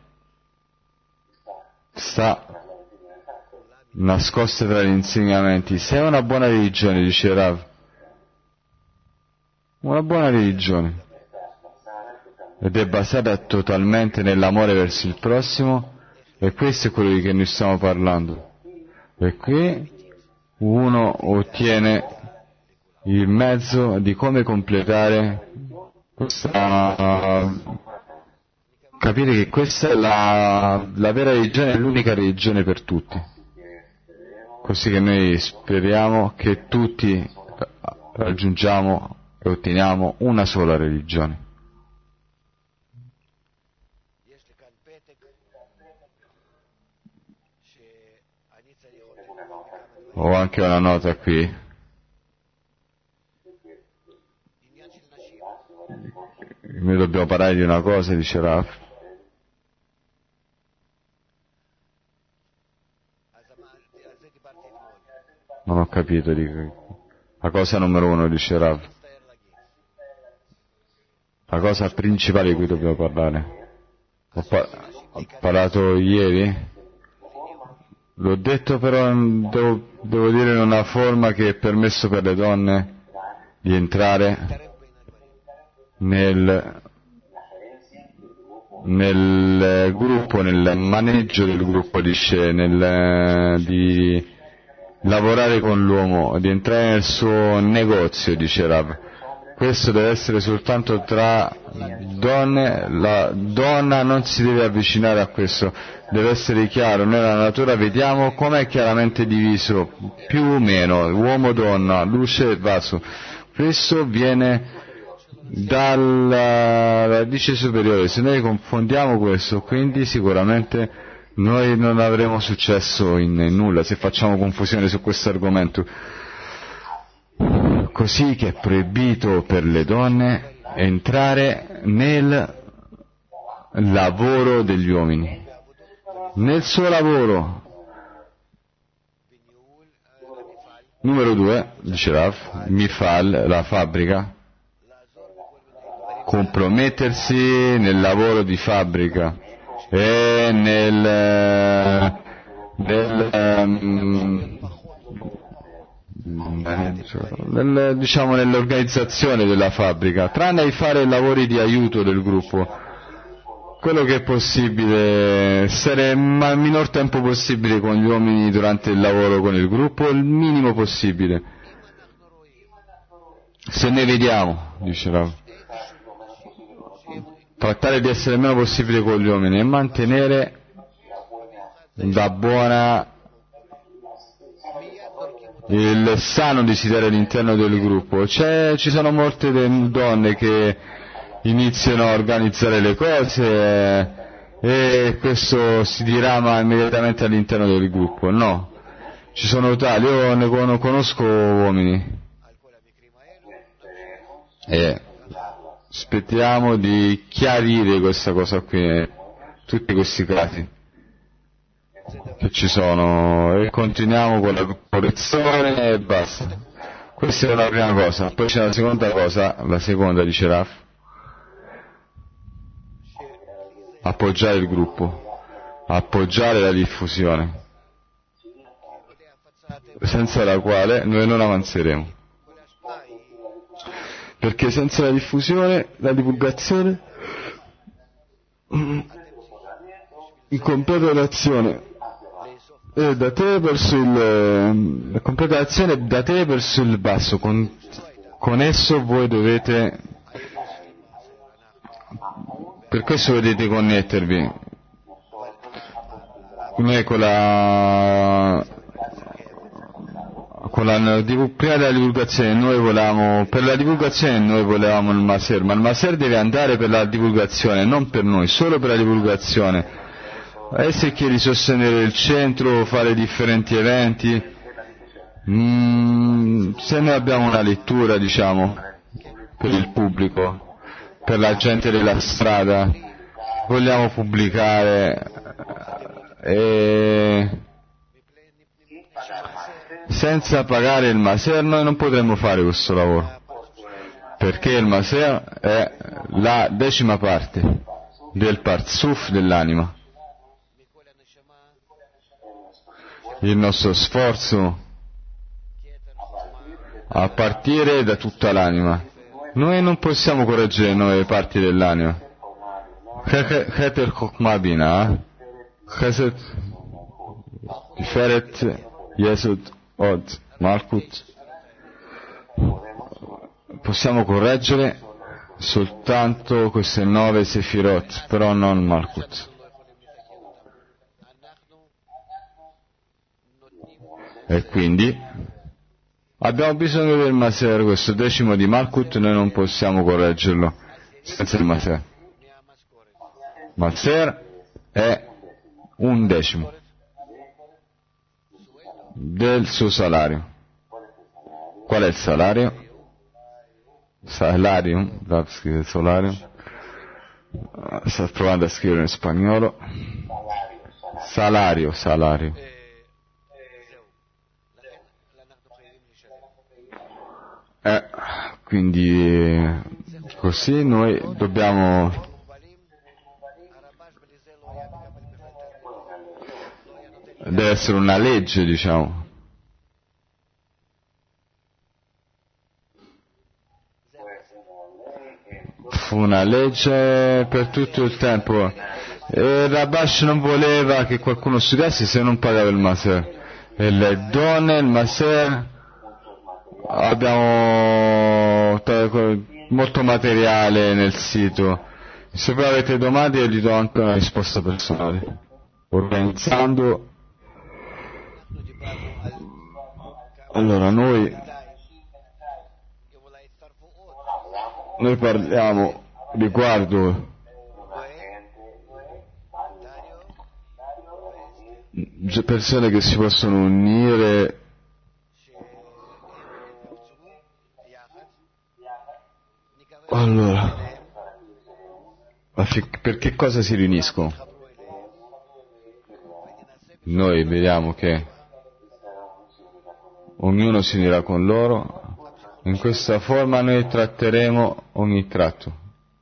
sta nascosta tra gli insegnamenti. Se è una buona religione, dice Rav, una buona religione, ed è basata totalmente nell'amore verso il prossimo, e questo è quello di cui noi stiamo parlando. E qui uno ottiene il mezzo di come completare questa, capire che questa è la, la vera religione, è l'unica religione per tutti. Così che noi speriamo che tutti raggiungiamo e otteniamo una sola religione. Ho anche una nota qui. Noi dobbiamo parlare di una cosa, dice Raf. Non ho capito di la cosa numero uno, dice Rav. La cosa principale di cui dobbiamo parlare. Ho, pa- ho parlato ieri? L'ho detto, però devo, devo dire in una forma che è permesso per le donne di entrare nel, nel gruppo, nel maneggio del gruppo di scene, nel, di lavorare con l'uomo, di entrare nel suo negozio, dice Rav. Questo deve essere soltanto tra donne, la donna non si deve avvicinare a questo, deve essere chiaro. Noi nella natura vediamo com'è chiaramente diviso, più o meno, uomo, donna, luce e vaso. Questo viene dalla radice superiore. Se noi confondiamo questo, quindi sicuramente noi non avremo successo in nulla se facciamo confusione su questo argomento. Così che è proibito per le donne entrare nel lavoro degli uomini, nel suo lavoro. Numero due, dice Rav, Mifal, la fabbrica, compromettersi nel lavoro di fabbrica e nel, nel um, nel, diciamo nell'organizzazione della fabbrica, tranne di fare lavori di aiuto del gruppo, quello che è possibile, essere il minor tempo possibile con gli uomini durante il lavoro con il gruppo, il minimo possibile. Se ne vediamo, dice Rav, trattare di essere il meno possibile con gli uomini e mantenere da buona il sano desiderio all'interno del gruppo. C'è, ci sono molte donne che iniziano a organizzare le cose e questo si dirama immediatamente all'interno del gruppo. No, ci sono tali, io ne conosco uomini e aspettiamo di chiarire questa cosa qui, tutti questi casi. che ci sono e continuiamo con la correzione e basta. Questa è la prima cosa. Poi c'è la seconda cosa, la seconda dice Raf, appoggiare il gruppo, appoggiare la diffusione, senza la quale noi non avanzeremo. Perché senza la diffusione, la divulgazione, in completa l'azione è da te verso il la completa azione è da te verso il basso, con, con esso voi dovete, per questo dovete connettervi. Noi con la con la prima della divulgazione noi volevamo, per la divulgazione noi volevamo il Maser, ma il Maser deve andare per la divulgazione, non per noi, solo per la divulgazione. E se chiedi sostenere il centro, fare differenti eventi, mm, se noi abbiamo una lettura, diciamo, per il pubblico, per la gente della strada, vogliamo pubblicare e senza pagare il Maser noi non potremmo fare questo lavoro, perché il Maser è la decima parte del Parzuf dell'anima. Il nostro sforzo a partire da tutta l'anima. Noi non possiamo correggere noi parti dell'anima. Heter Chokma Bina, Chesed, Tiferet, Yesod, Od, Malkut. Possiamo correggere soltanto queste nove Sefirot, però non Malkut. E quindi abbiamo bisogno del Maser, questo decimo di Malkut noi non possiamo correggerlo senza il Maser. Maser è un decimo del suo salario. Qual è il salario? Salarium, da scrivere salario. Sto provando a scrivere in spagnolo. Salario, salario. Eh, quindi così noi dobbiamo deve essere una legge, diciamo. Fu una legge per tutto il tempo e Rabash non voleva che qualcuno studiasse se non pagava il Maser, e le donne, il Maser. Abbiamo molto materiale nel sito. Se voi avete domande io gli do anche una risposta personale, organizzando. Allora noi noi parliamo riguardo persone che si possono unire allora per che cosa si riuniscono? Noi vediamo che ognuno si unirà con loro. In questa forma noi tratteremo ogni tratto.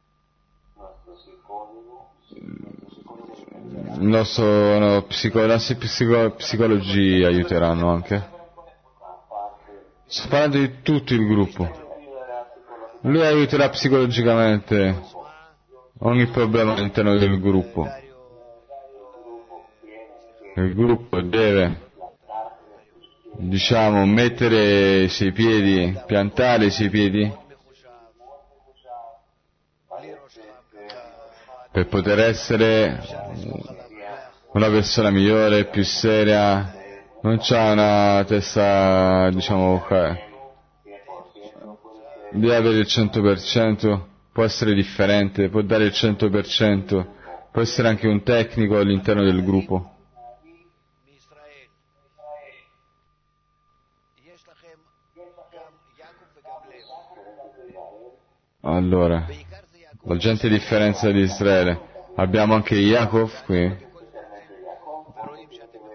Il nostro, no, psico, i nostri psico, psicologi aiuteranno anche. Sto parlando di tutto il gruppo. Lui aiuterà psicologicamente ogni problema all'interno del gruppo. Il gruppo deve, diciamo, mettere sui piedi, piantare sui piedi per poter essere una persona migliore, più seria. Non c'ha una testa, diciamo, deve avere il cento per cento, può essere differente, può dare il cento per cento, può essere anche un tecnico all'interno del gruppo. Allora, la gente differenza di Israele, abbiamo anche Yaakov qui,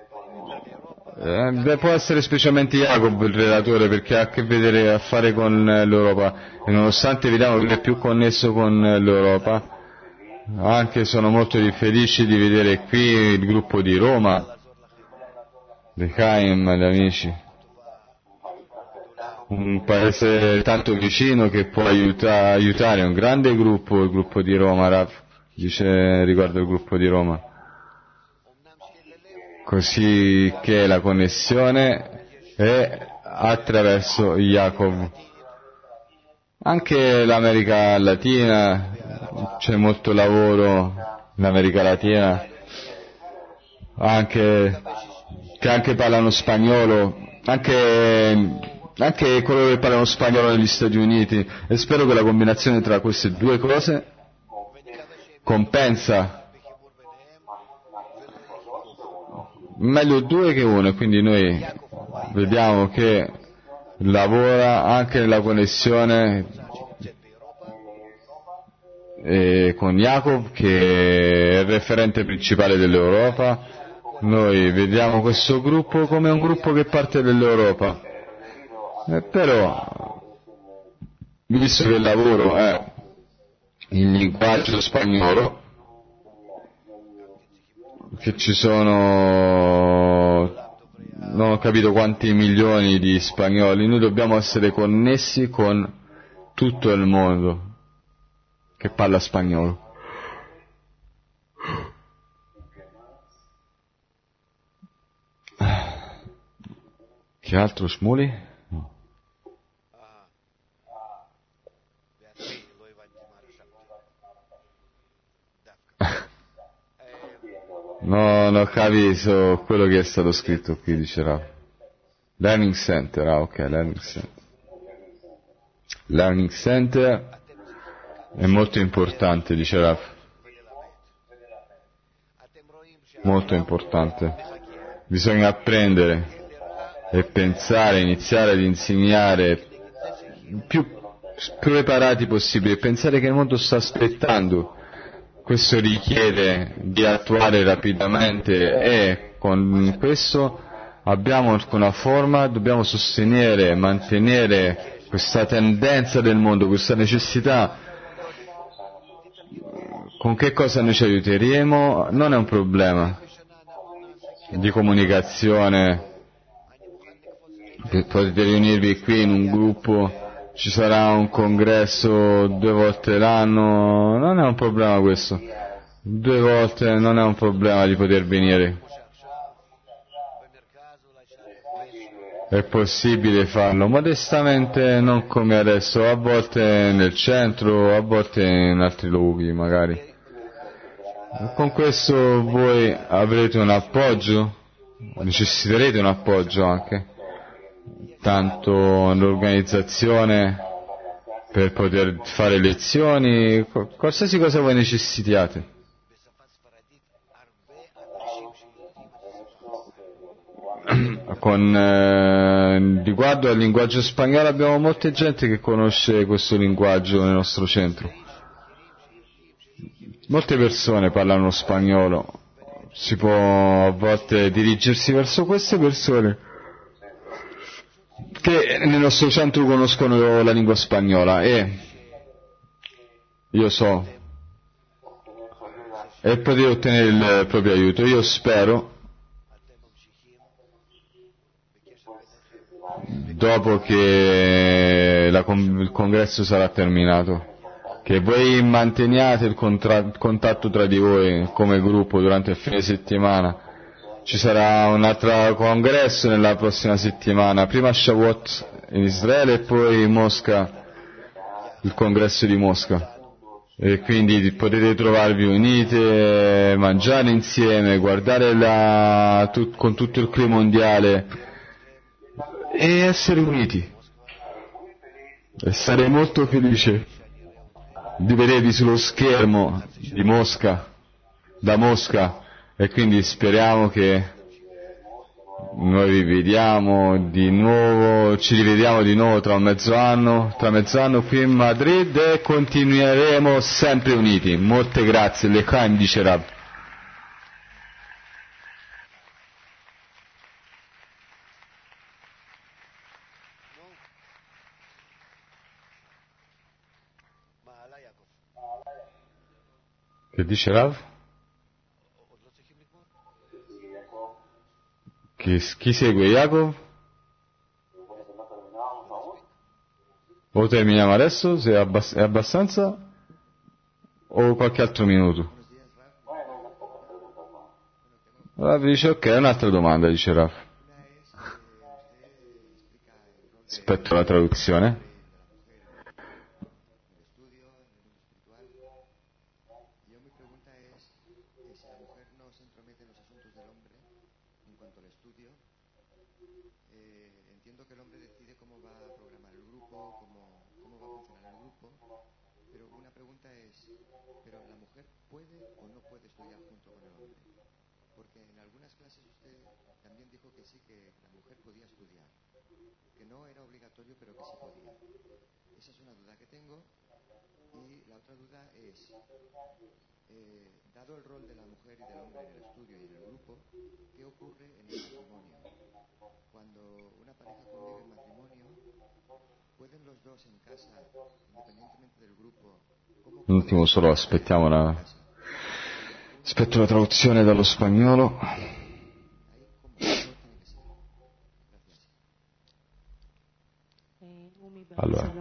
Eh, può essere specialmente Jacob il relatore, perché ha a che vedere a fare con l'Europa, e nonostante vediamo che è più connesso con l'Europa, anche sono molto felice di vedere qui il gruppo di Roma, di Chaim, gli amici, un paese tanto vicino che può aiuta, aiutare, un grande gruppo, il gruppo di Roma. Rav dice riguardo il gruppo di Roma, così che la connessione è attraverso Jacob. Anche l'America Latina, c'è molto lavoro in America Latina, anche, che anche parlano spagnolo, anche, anche coloro che parlano spagnolo negli Stati Uniti, e spero che la combinazione tra queste due cose compensa, meglio due che uno, e quindi noi vediamo che lavora anche nella connessione eh, con Jacob, che è il referente principale dell'Europa. Noi vediamo questo gruppo come un gruppo che parte dall'Europa, eh, però visto che il lavoro è in linguaggio spagnolo, che ci sono non ho capito quanti milioni di spagnoli, noi dobbiamo essere connessi con tutto il mondo che parla spagnolo. Che altro, Shmuli? No. No, non ho capito quello che è stato scritto qui, dice Rav. Learning Center, ah ok, Learning Center. Learning Center è molto importante, dice Rav. Molto importante. Bisogna apprendere e pensare, iniziare ad insegnare più preparati possibile, pensare che il mondo sta aspettando. Questo richiede di attuare rapidamente, e con questo abbiamo una forma, dobbiamo sostenere e mantenere questa tendenza del mondo, questa necessità. Con che cosa noi ci aiuteremo? Non è un problema di comunicazione, potete riunirvi qui in un gruppo, ci sarà un congresso due volte l'anno, non è un problema questo, due volte non è un problema di poter venire, è possibile farlo modestamente, non come adesso, a volte nel centro, a volte in altri luoghi magari. Con questo voi avrete un appoggio, necessiterete un appoggio anche, tanto l'organizzazione per poter fare lezioni, qualsiasi cosa voi necessitiate. Con eh, riguardo al linguaggio spagnolo abbiamo molta gente che conosce questo linguaggio nel nostro centro. Molte persone parlano spagnolo, si può a volte dirigersi verso queste persone che nel nostro centro conoscono la lingua spagnola, e io so, e potete ottenere il proprio aiuto. Io spero, dopo che la, il congresso sarà terminato, che voi manteniate il, contra, il contatto tra di voi come gruppo durante il fine settimana. Ci sarà un altro congresso nella prossima settimana, prima Shavuot in Israele e poi Mosca, il congresso di Mosca, e quindi potete trovarvi uniti, mangiare insieme, guardare la, tut, con tutto il clima mondiale e essere uniti, e sarei molto felice di vedervi sullo schermo di Mosca, da Mosca, e quindi speriamo che noi vi vediamo di nuovo, ci rivediamo di nuovo tra mezzo anno, tra mezzo anno qui in Madrid, e continueremo sempre uniti. Molte grazie, Lechaim dice Rab. Che dice Rav? Chi, chi segue Yaakov? O terminiamo adesso, se è, abbass- è abbastanza, o qualche altro minuto? Rav dice ok, un'altra domanda, dice Rav. Aspetto la traduzione. Un attimo solo, aspettiamo la... aspetto la traduzione dallo spagnolo. Allora,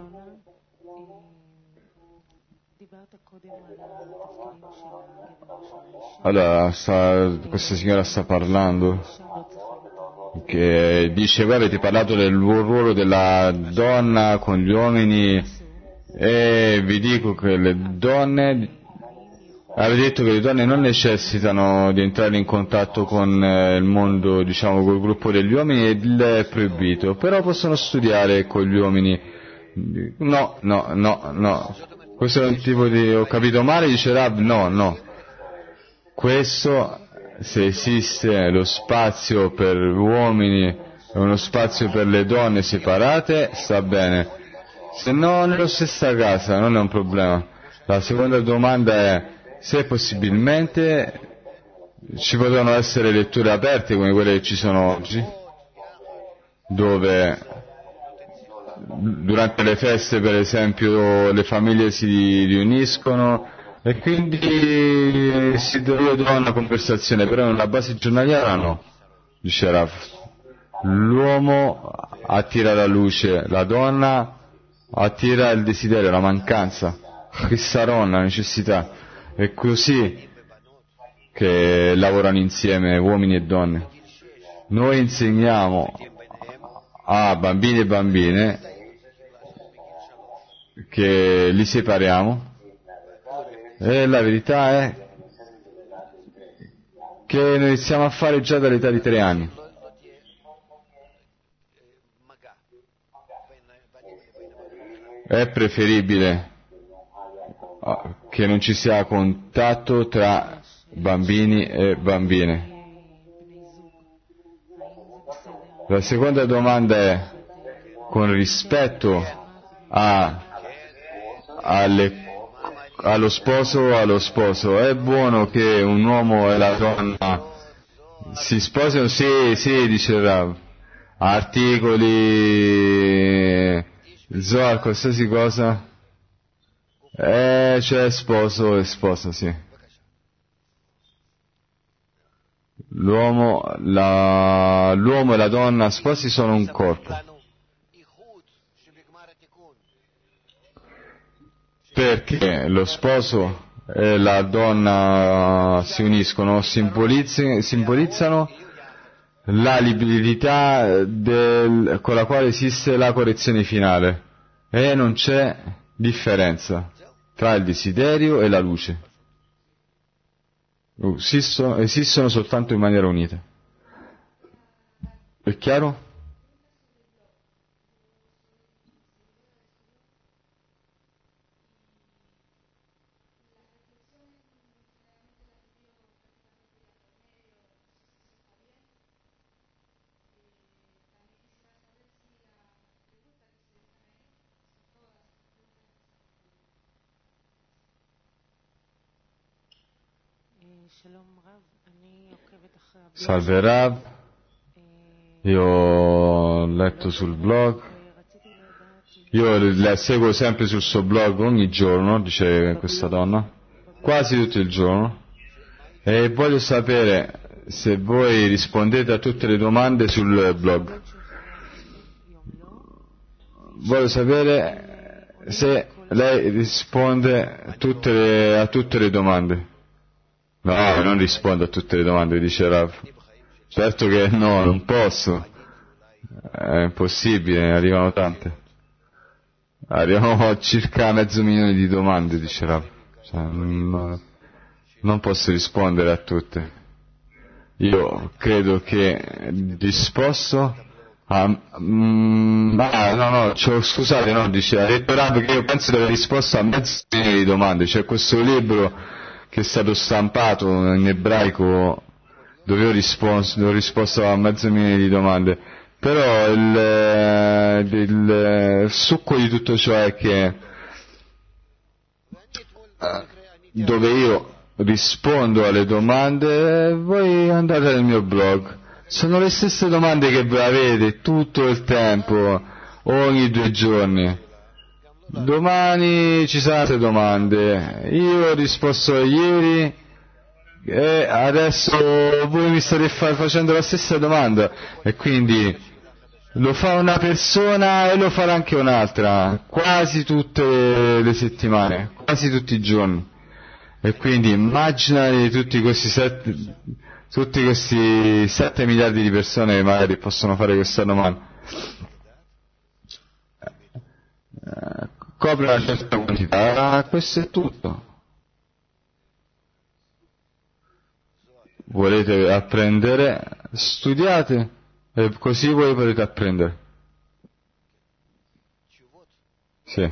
allora sta, questa signora sta parlando, che dice: voi avete parlato del ruolo della donna con gli uomini, e vi dico che le donne, avete detto che le donne non necessitano di entrare in contatto con eh, il mondo, diciamo, col gruppo degli uomini, e è proibito, però possono studiare con gli uomini. No, no, no, no. Questo è un tipo di... ho capito male, dice Rav, no, no. Questo, se esiste lo spazio per uomini e uno spazio per le donne separate, sta bene. Se no, nella stessa casa, non è un problema. La seconda domanda è se possibilmente ci potranno essere letture aperte come quelle che ci sono oggi, dove durante le feste, per esempio, le famiglie si riuniscono e quindi si deve una conversazione, però nella base giornaliera no, dice Rav. L'uomo attira la luce, la donna attira il desiderio, la mancanza, Chissaron, la necessità. È così che lavorano insieme uomini e donne. Noi insegniamo a bambini e bambine che li separiamo, e la verità è che lo iniziamo a fare già dall'età di tre anni. È preferibile che non ci sia contatto tra bambini e bambine. La seconda domanda è: con rispetto a, alle, allo sposo o allo sposo, è buono che un uomo e la donna si sposino? Sì, sì, dice Rav. Articoli, Zohar, qualsiasi cosa, eh, c'è sposo e sposa, sì. L'uomo, la, l'uomo e la donna sposi sono un corpo. Perché lo sposo e la donna si uniscono, simbolizzano la libertà del, con la quale esiste la correzione finale, e non c'è differenza tra il desiderio e la luce. Esistono, esistono soltanto in maniera unita. È chiaro? Salve Rav, io ho letto sul blog, io la seguo sempre sul suo blog ogni giorno, dice questa donna, quasi tutto il giorno, e voglio sapere se voi rispondete a tutte le domande sul blog. Voglio sapere se lei risponde tutte le, a tutte le domande. No, non rispondo a tutte le domande, dice Rav. Certo che no, non posso. È impossibile, arrivano tante. Arriviamo a circa mezzo milione di domande, dice Rav. Cioè, non, non posso rispondere a tutte. Io credo che risposto a... Mm, ah, no, no, cioè, scusate, no, dice, ha detto Rav che io penso di aver risposto a mezzo milione di domande. C'è questo libro che è stato stampato in ebraico dove ho risposto, ho risposto a mezzo milione di domande. Però il, il, il succo di tutto ciò è che dove io rispondo alle domande, voi andate nel mio blog. Sono le stesse domande che voi avete tutto il tempo, ogni due giorni. Domani ci saranno altre domande. Io ho risposto ieri e adesso voi mi state fa- facendo la stessa domanda, e quindi lo fa una persona e lo farà anche un'altra, quasi tutte le settimane, quasi tutti i giorni. E quindi immaginate tutti questi sette, tutti questi sette miliardi di persone che magari possono fare questa domanda. Eh, copre una certa quantità, questo è tutto. Volete apprendere? Studiate, e così voi potete apprendere. Sì.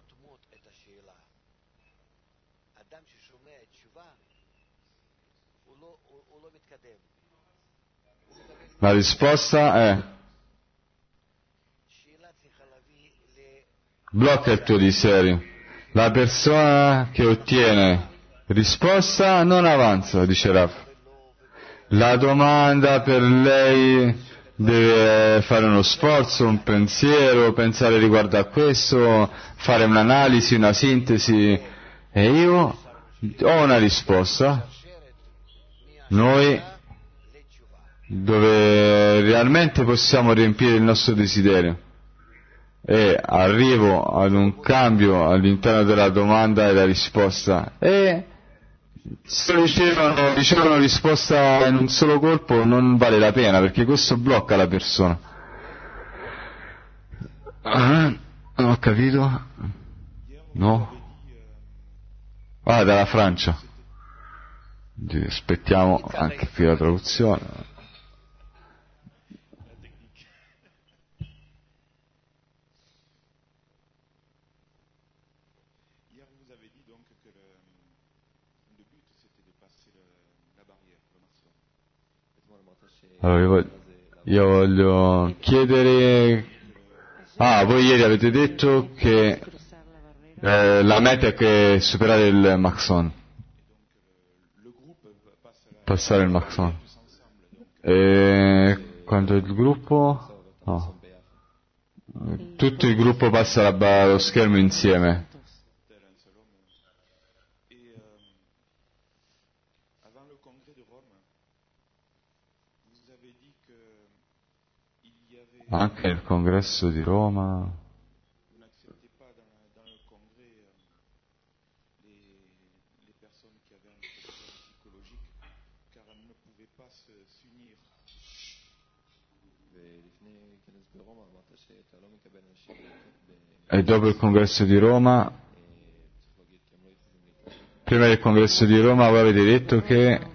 La risposta è: blocca il tuo desiderio. La persona che ottiene risposta non avanza, dice Rav. La domanda per lei deve fare uno sforzo, un pensiero, pensare riguardo a questo, fare un'analisi, una sintesi, e io ho una risposta. Noi, dove realmente possiamo riempire il nostro desiderio, e arrivo ad un cambio all'interno della domanda e della risposta, e se ricevono, ricevono risposta in un solo colpo non vale la pena, perché questo blocca la persona. Ah, non ho capito? No? Ah, dalla Francia. Aspettiamo anche qui la traduzione. Allora, io voglio, io voglio chiedere... Ah, voi ieri avete detto che eh, la meta è che superare il Maxon. Passare il Maxon. E quando il gruppo... No. Tutto il gruppo passa la, lo schermo insieme. Anche il congresso di Roma. E dopo il congresso di Roma, prima del congresso di Roma, voi avete detto che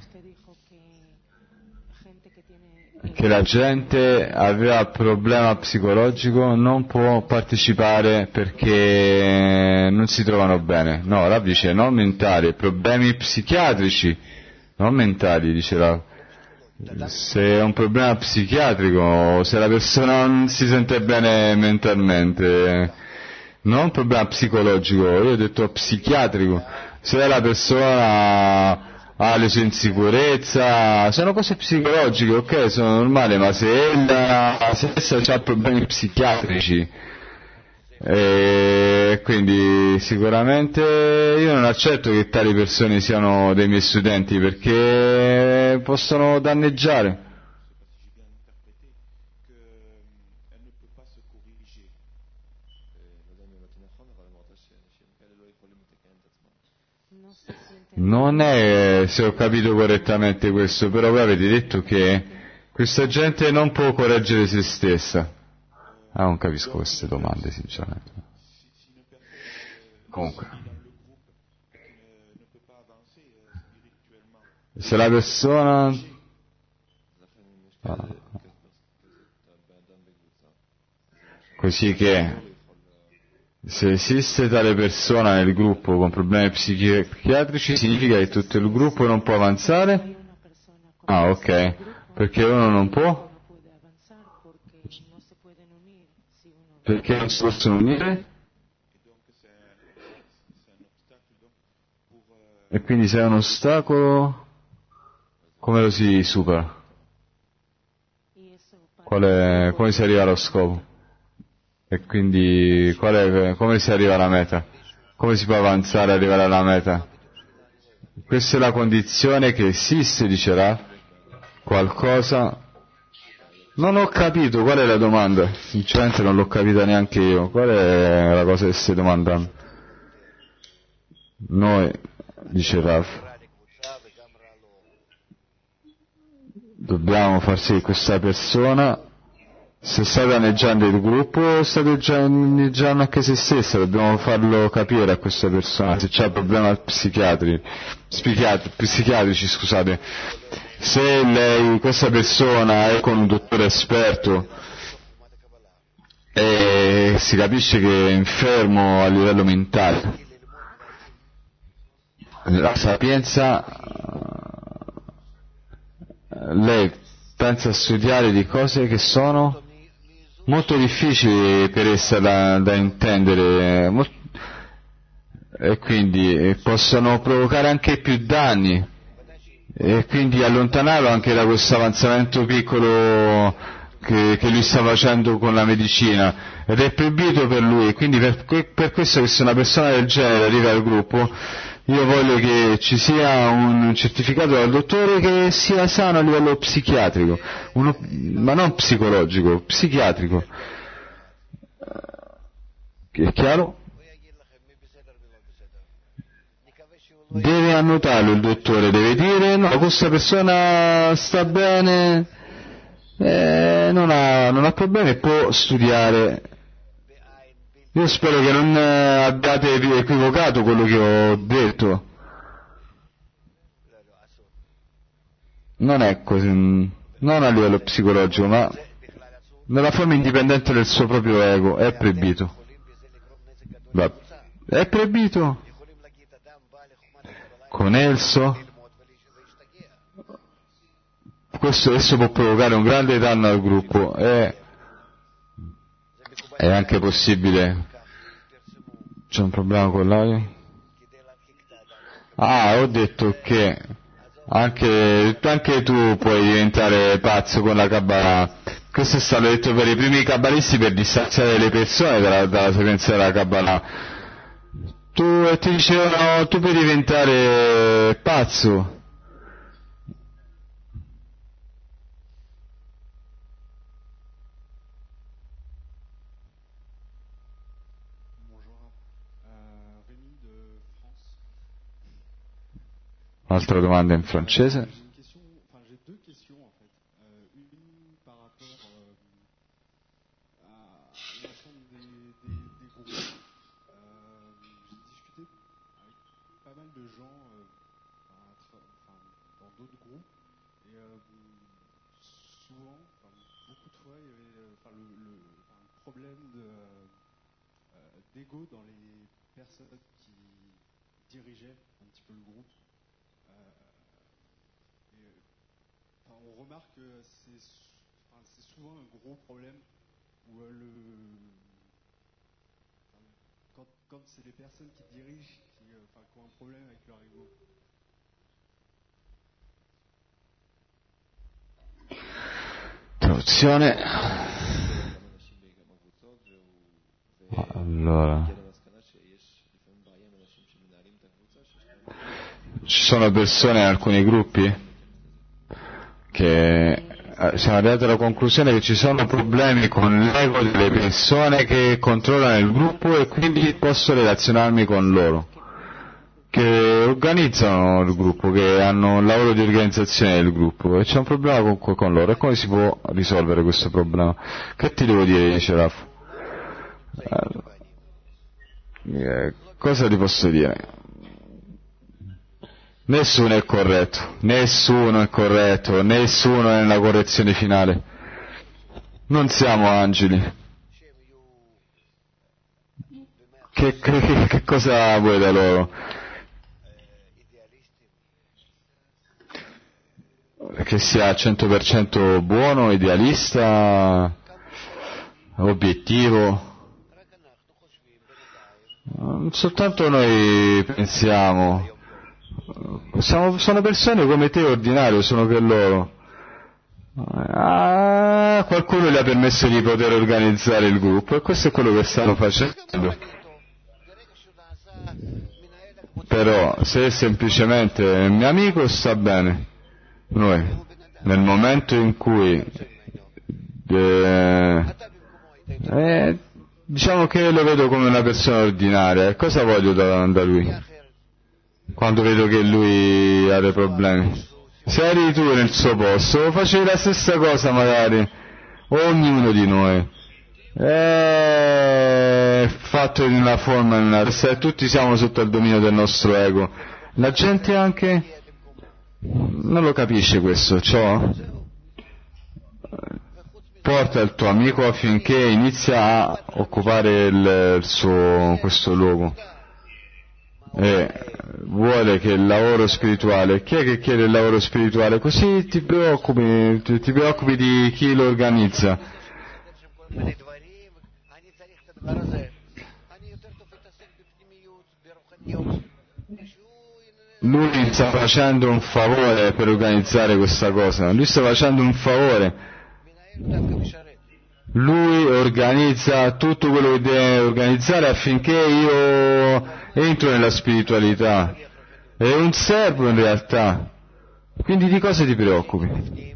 che la gente aveva problema psicologico, non può partecipare perché non si trovano bene. No, Rav dice non mentali, problemi psichiatrici, non mentali, dice Rav. Se è un problema psichiatrico, se la persona non si sente bene mentalmente, non un problema psicologico, io ho detto psichiatrico, se la persona ha le sue insicurezze, sono cose psicologiche, ok, sono normali, ma se ella, se essa ha problemi psichiatrici, E quindi sicuramente io non accetto che tali persone siano dei miei studenti perché possono danneggiare. Non è, se ho capito correttamente questo, però voi avete detto che questa gente non può correggere se stessa. Ah, non capisco queste domande, sinceramente. Comunque, se la persona... Ah. Così che se esiste tale persona nel gruppo con problemi psichiatrici, significa che tutto il gruppo non può avanzare? Ah, ok. Perché uno non può? Perché non si possono unire? E quindi se è un ostacolo, come lo si supera? Qual è, come si arriva allo scopo? E quindi qual è, come si arriva alla meta? Come si può avanzare e arrivare alla meta? Questa è la condizione che esiste, dicerà qualcosa. Non ho capito qual è la domanda, sinceramente non l'ho capita neanche io. Qual è la cosa che stai domandando? Noi, dice Ralph, dobbiamo far sì che questa persona, se sta danneggiando il gruppo, sta danneggiando anche se stessa, dobbiamo farlo capire a questa persona, se c'ha problemi psichiatri, psichiatri, psichiatrici, scusate, se lei, questa persona è con un dottore esperto e si capisce che è infermo a livello mentale, la sapienza, lei pensa a studiare di cose che sono molto difficili per essa da, da intendere molt- e quindi possono provocare anche più danni e quindi allontanarlo anche da questo avanzamento piccolo che, che lui sta facendo con la medicina, ed è proibito per lui. Quindi per, per questo che se una persona del genere arriva al gruppo, io voglio che ci sia un certificato dal dottore che sia sano a livello psichiatrico, uno, ma non psicologico, psichiatrico. È chiaro? Deve annotarlo il dottore, deve dire no, questa persona sta bene, eh, non ha, non ha problemi, può studiare. Io spero che non eh, abbiate equivocato quello che ho detto. Non è così, non a livello psicologico, ma nella forma indipendente del suo proprio ego, è proibito. Va. È proibito. Con Elso, questo adesso può provocare un grande danno al gruppo, è, è anche possibile. C'è un problema con l'audio? Ah, ho detto che anche, anche tu puoi diventare pazzo con la Kabbalah. Questo è stato detto per i primi kabbalisti per distanziare le persone dalla, dalla sapienza della Kabbalah. Tu ti dicevano tu puoi diventare pazzo. Altra domanda in francese. d'ego dans les personnes qui dirigeaient un petit peu le groupe. Euh, et, enfin, on remarque que c'est enfin, souvent un gros problème où euh, le, enfin, quand, quand c'est les personnes qui dirigent qui, euh, enfin, qui ont un problème avec leur ego. Traduzione. Allora, ci sono persone in alcuni gruppi che siamo arrivati alla conclusione che ci sono problemi con l'ego delle persone che controllano il gruppo e quindi posso relazionarmi con loro, che organizzano il gruppo, che hanno un lavoro di organizzazione del gruppo, e c'è un problema con, con loro. E come si può risolvere questo problema? Che ti devo dire, dice Raf? Eh, cosa ti posso dire? Nessuno è corretto, nessuno è corretto, nessuno è nella correzione finale. Non siamo angeli. Che, che, che cosa vuoi da loro? Che sia al cento per cento buono, idealista, obiettivo. Soltanto noi pensiamo. Siamo, sono persone come te, ordinarie, sono che loro. Ah, qualcuno gli ha permesso di poter organizzare il gruppo e questo è quello che stanno facendo. Però se è semplicemente il mio amico sta bene. Noi, nel momento in cui eh, eh, diciamo che lo vedo come una persona ordinaria, cosa voglio da, da lui? Quando vedo che lui ha dei problemi, se eri tu nel suo posto facevi la stessa cosa, magari ognuno di noi è fatto in una forma in una terza, tutti siamo sotto il dominio del nostro ego. La gente anche non lo capisce questo, ciò porta il tuo amico affinché inizia a occupare il, il suo, questo luogo. E vuole che il lavoro spirituale, chi è che chiede il lavoro spirituale? Così ti preoccupi, ti, ti preoccupi di chi lo organizza. Lui sta facendo un favore per organizzare questa cosa, lui sta facendo un favore. Lui organizza tutto quello che deve organizzare affinché io entro nella spiritualità. È un servo in realtà. Quindi di cosa ti preoccupi?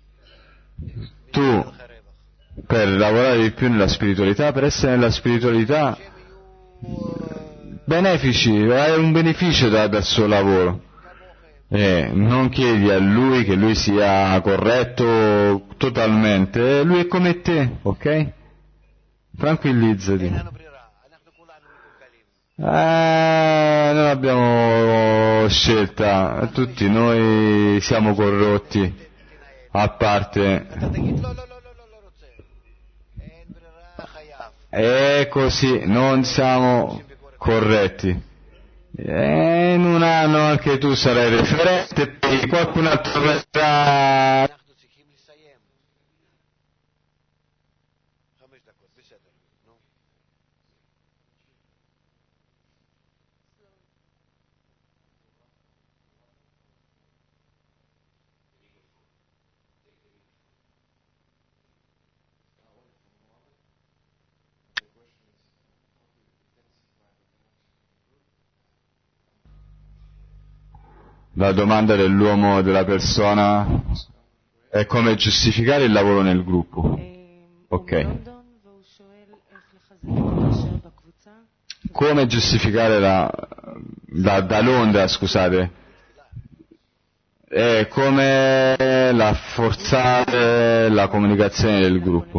Tu, per lavorare di più nella spiritualità, per essere nella spiritualità, benefici, hai un beneficio da, dal suo lavoro. Eh, non chiedi a lui che lui sia corretto totalmente, lui è come te, ok? Tranquillizzati. Eh, non abbiamo scelta, tutti noi siamo corrotti, a parte. È così, non siamo corretti. E in un anno anche tu sarai referente e qualcun altro verrà. La domanda dell'uomo, della persona, è come giustificare il lavoro nel gruppo. Ok. Come giustificare la, la da Londra, scusate, è come rafforzare la comunicazione del gruppo.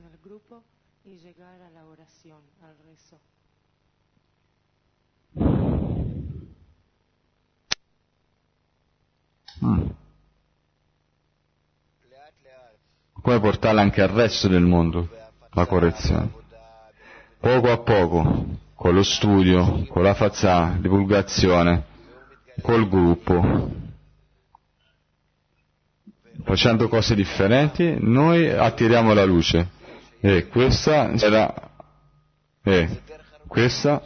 Mm. Come portarla anche al resto del mondo, la correzione. Poco a poco, con lo studio, con la fazà, divulgazione, col gruppo, facendo cose differenti, noi attiriamo la luce. E questa sarà, e questa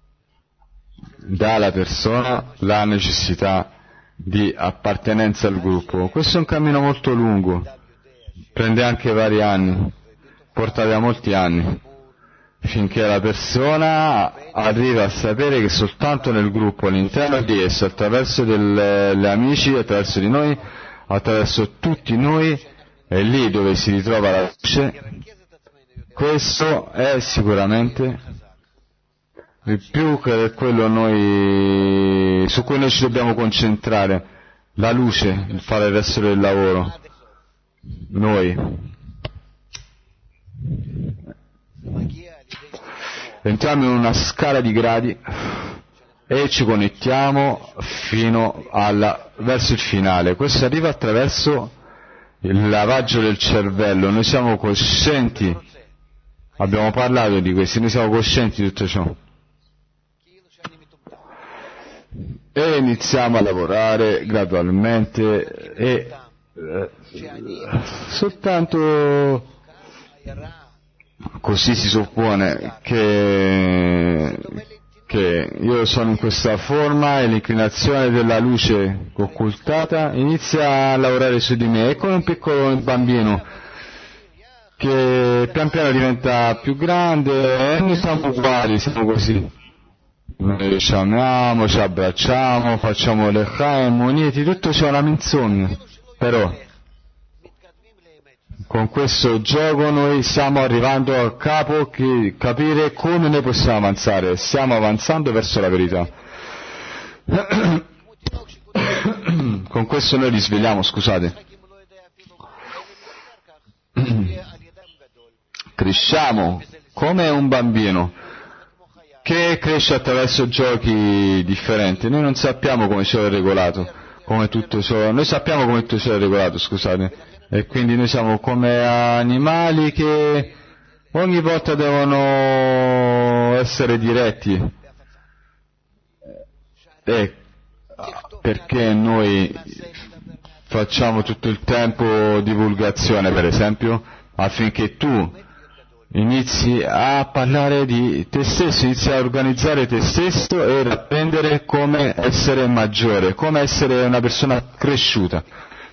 dà alla persona la necessità di appartenenza al gruppo. Questo è un cammino molto lungo, prende anche vari anni, porta via molti anni, finché la persona arriva a sapere che soltanto nel gruppo, all'interno di esso, attraverso degli amici, attraverso di noi, attraverso tutti noi, è lì dove si ritrova la luce. Questo è sicuramente il più che quello noi, su cui noi ci dobbiamo concentrare, la luce, il fare il resto del lavoro. Noi entriamo in una scala di gradi e ci connettiamo fino alla, verso il finale. Questo arriva attraverso il lavaggio del cervello. Noi siamo coscienti, abbiamo parlato di questo, noi siamo coscienti di tutto ciò e iniziamo a lavorare gradualmente e eh, soltanto così si suppone che, che io sono in questa forma e l'inclinazione della luce occultata inizia a lavorare su di me. È come un piccolo bambino che pian piano diventa più grande e noi siamo uguali, siamo così. Noi ci amiamo, ci abbracciamo, facciamo le chaim, uniti, tutto c'è una menzogna, però con questo gioco noi stiamo arrivando a capo che capire come noi possiamo avanzare, stiamo avanzando verso la verità. Con questo noi risvegliamo, scusate, cresciamo come un bambino che cresce attraverso giochi differenti. Noi non sappiamo come ciò è regolato, come tutto ciò, noi sappiamo come tutto ciò è regolato, scusate, e quindi noi siamo come animali che ogni volta devono essere diretti. E perché noi facciamo tutto il tempo divulgazione, per esempio, affinché tu inizi a parlare di te stesso, inizi a organizzare te stesso e a apprendere come essere maggiore, come essere una persona cresciuta.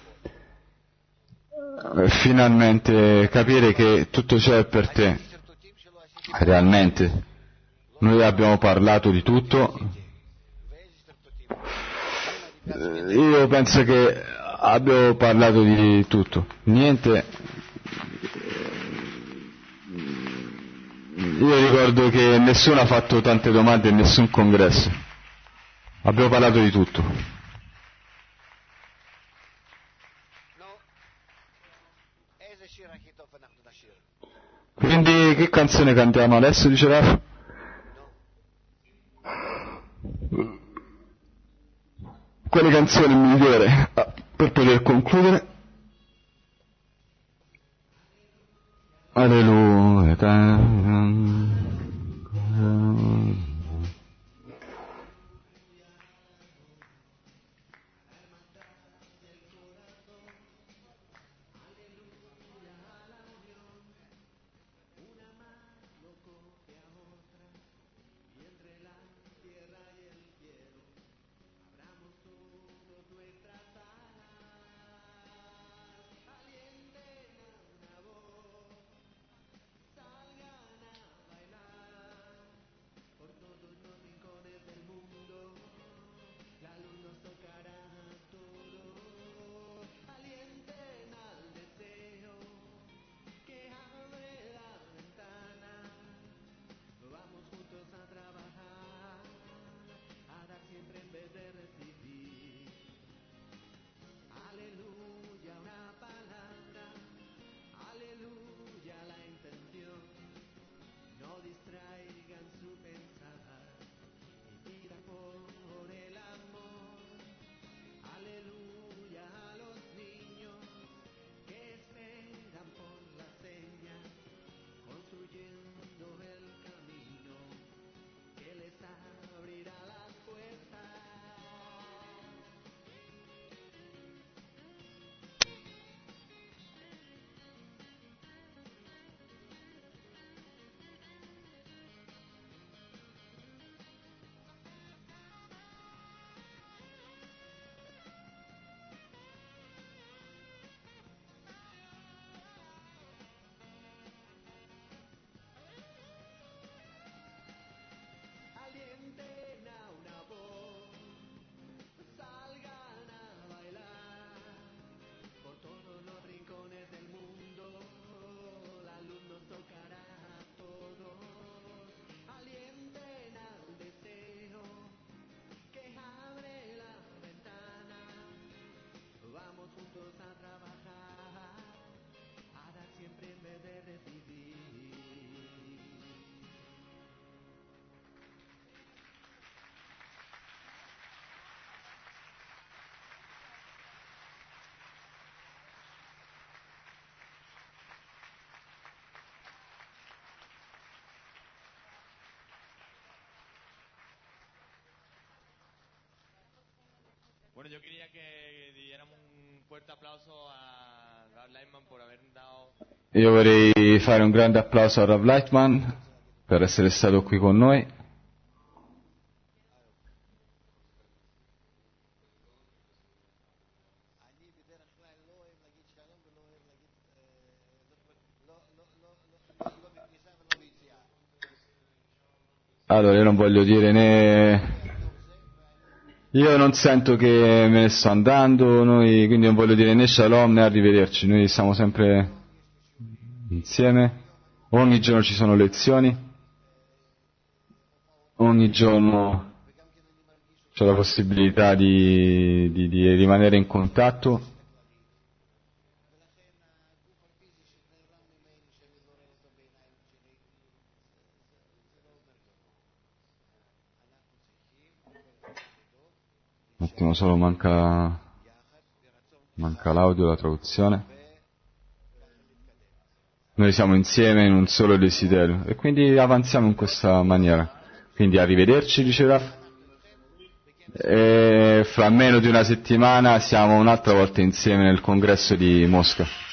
Finalmente capire che tutto ciò è per te. Realmente noi abbiamo parlato di tutto. Io penso che abbiamo parlato di tutto. Niente. Io ricordo che nessuno ha fatto tante domande in nessun congresso. Abbiamo parlato di tutto. Quindi che canzone cantiamo adesso, dice Rafa? Quale canzone è migliore per poter concludere? Alleluia. Bueno, yo quería que diéramos un fuerte applauso a Rav Lightman por haber dado. Io vorrei fare un grande applauso a Rav Lightman per essere stato qui con noi. Allora, io non voglio dire né... Io non sento che me ne sto andando, noi, quindi non voglio dire né shalom né arrivederci, noi siamo sempre insieme, ogni giorno ci sono lezioni, ogni giorno c'è la possibilità di, di, di rimanere in contatto. Un attimo solo, manca, manca l'audio, la traduzione. Noi siamo insieme in un solo desiderio e quindi avanziamo in questa maniera. Quindi arrivederci, dice Raf. E fra meno di una settimana siamo un'altra volta insieme nel congresso di Mosca.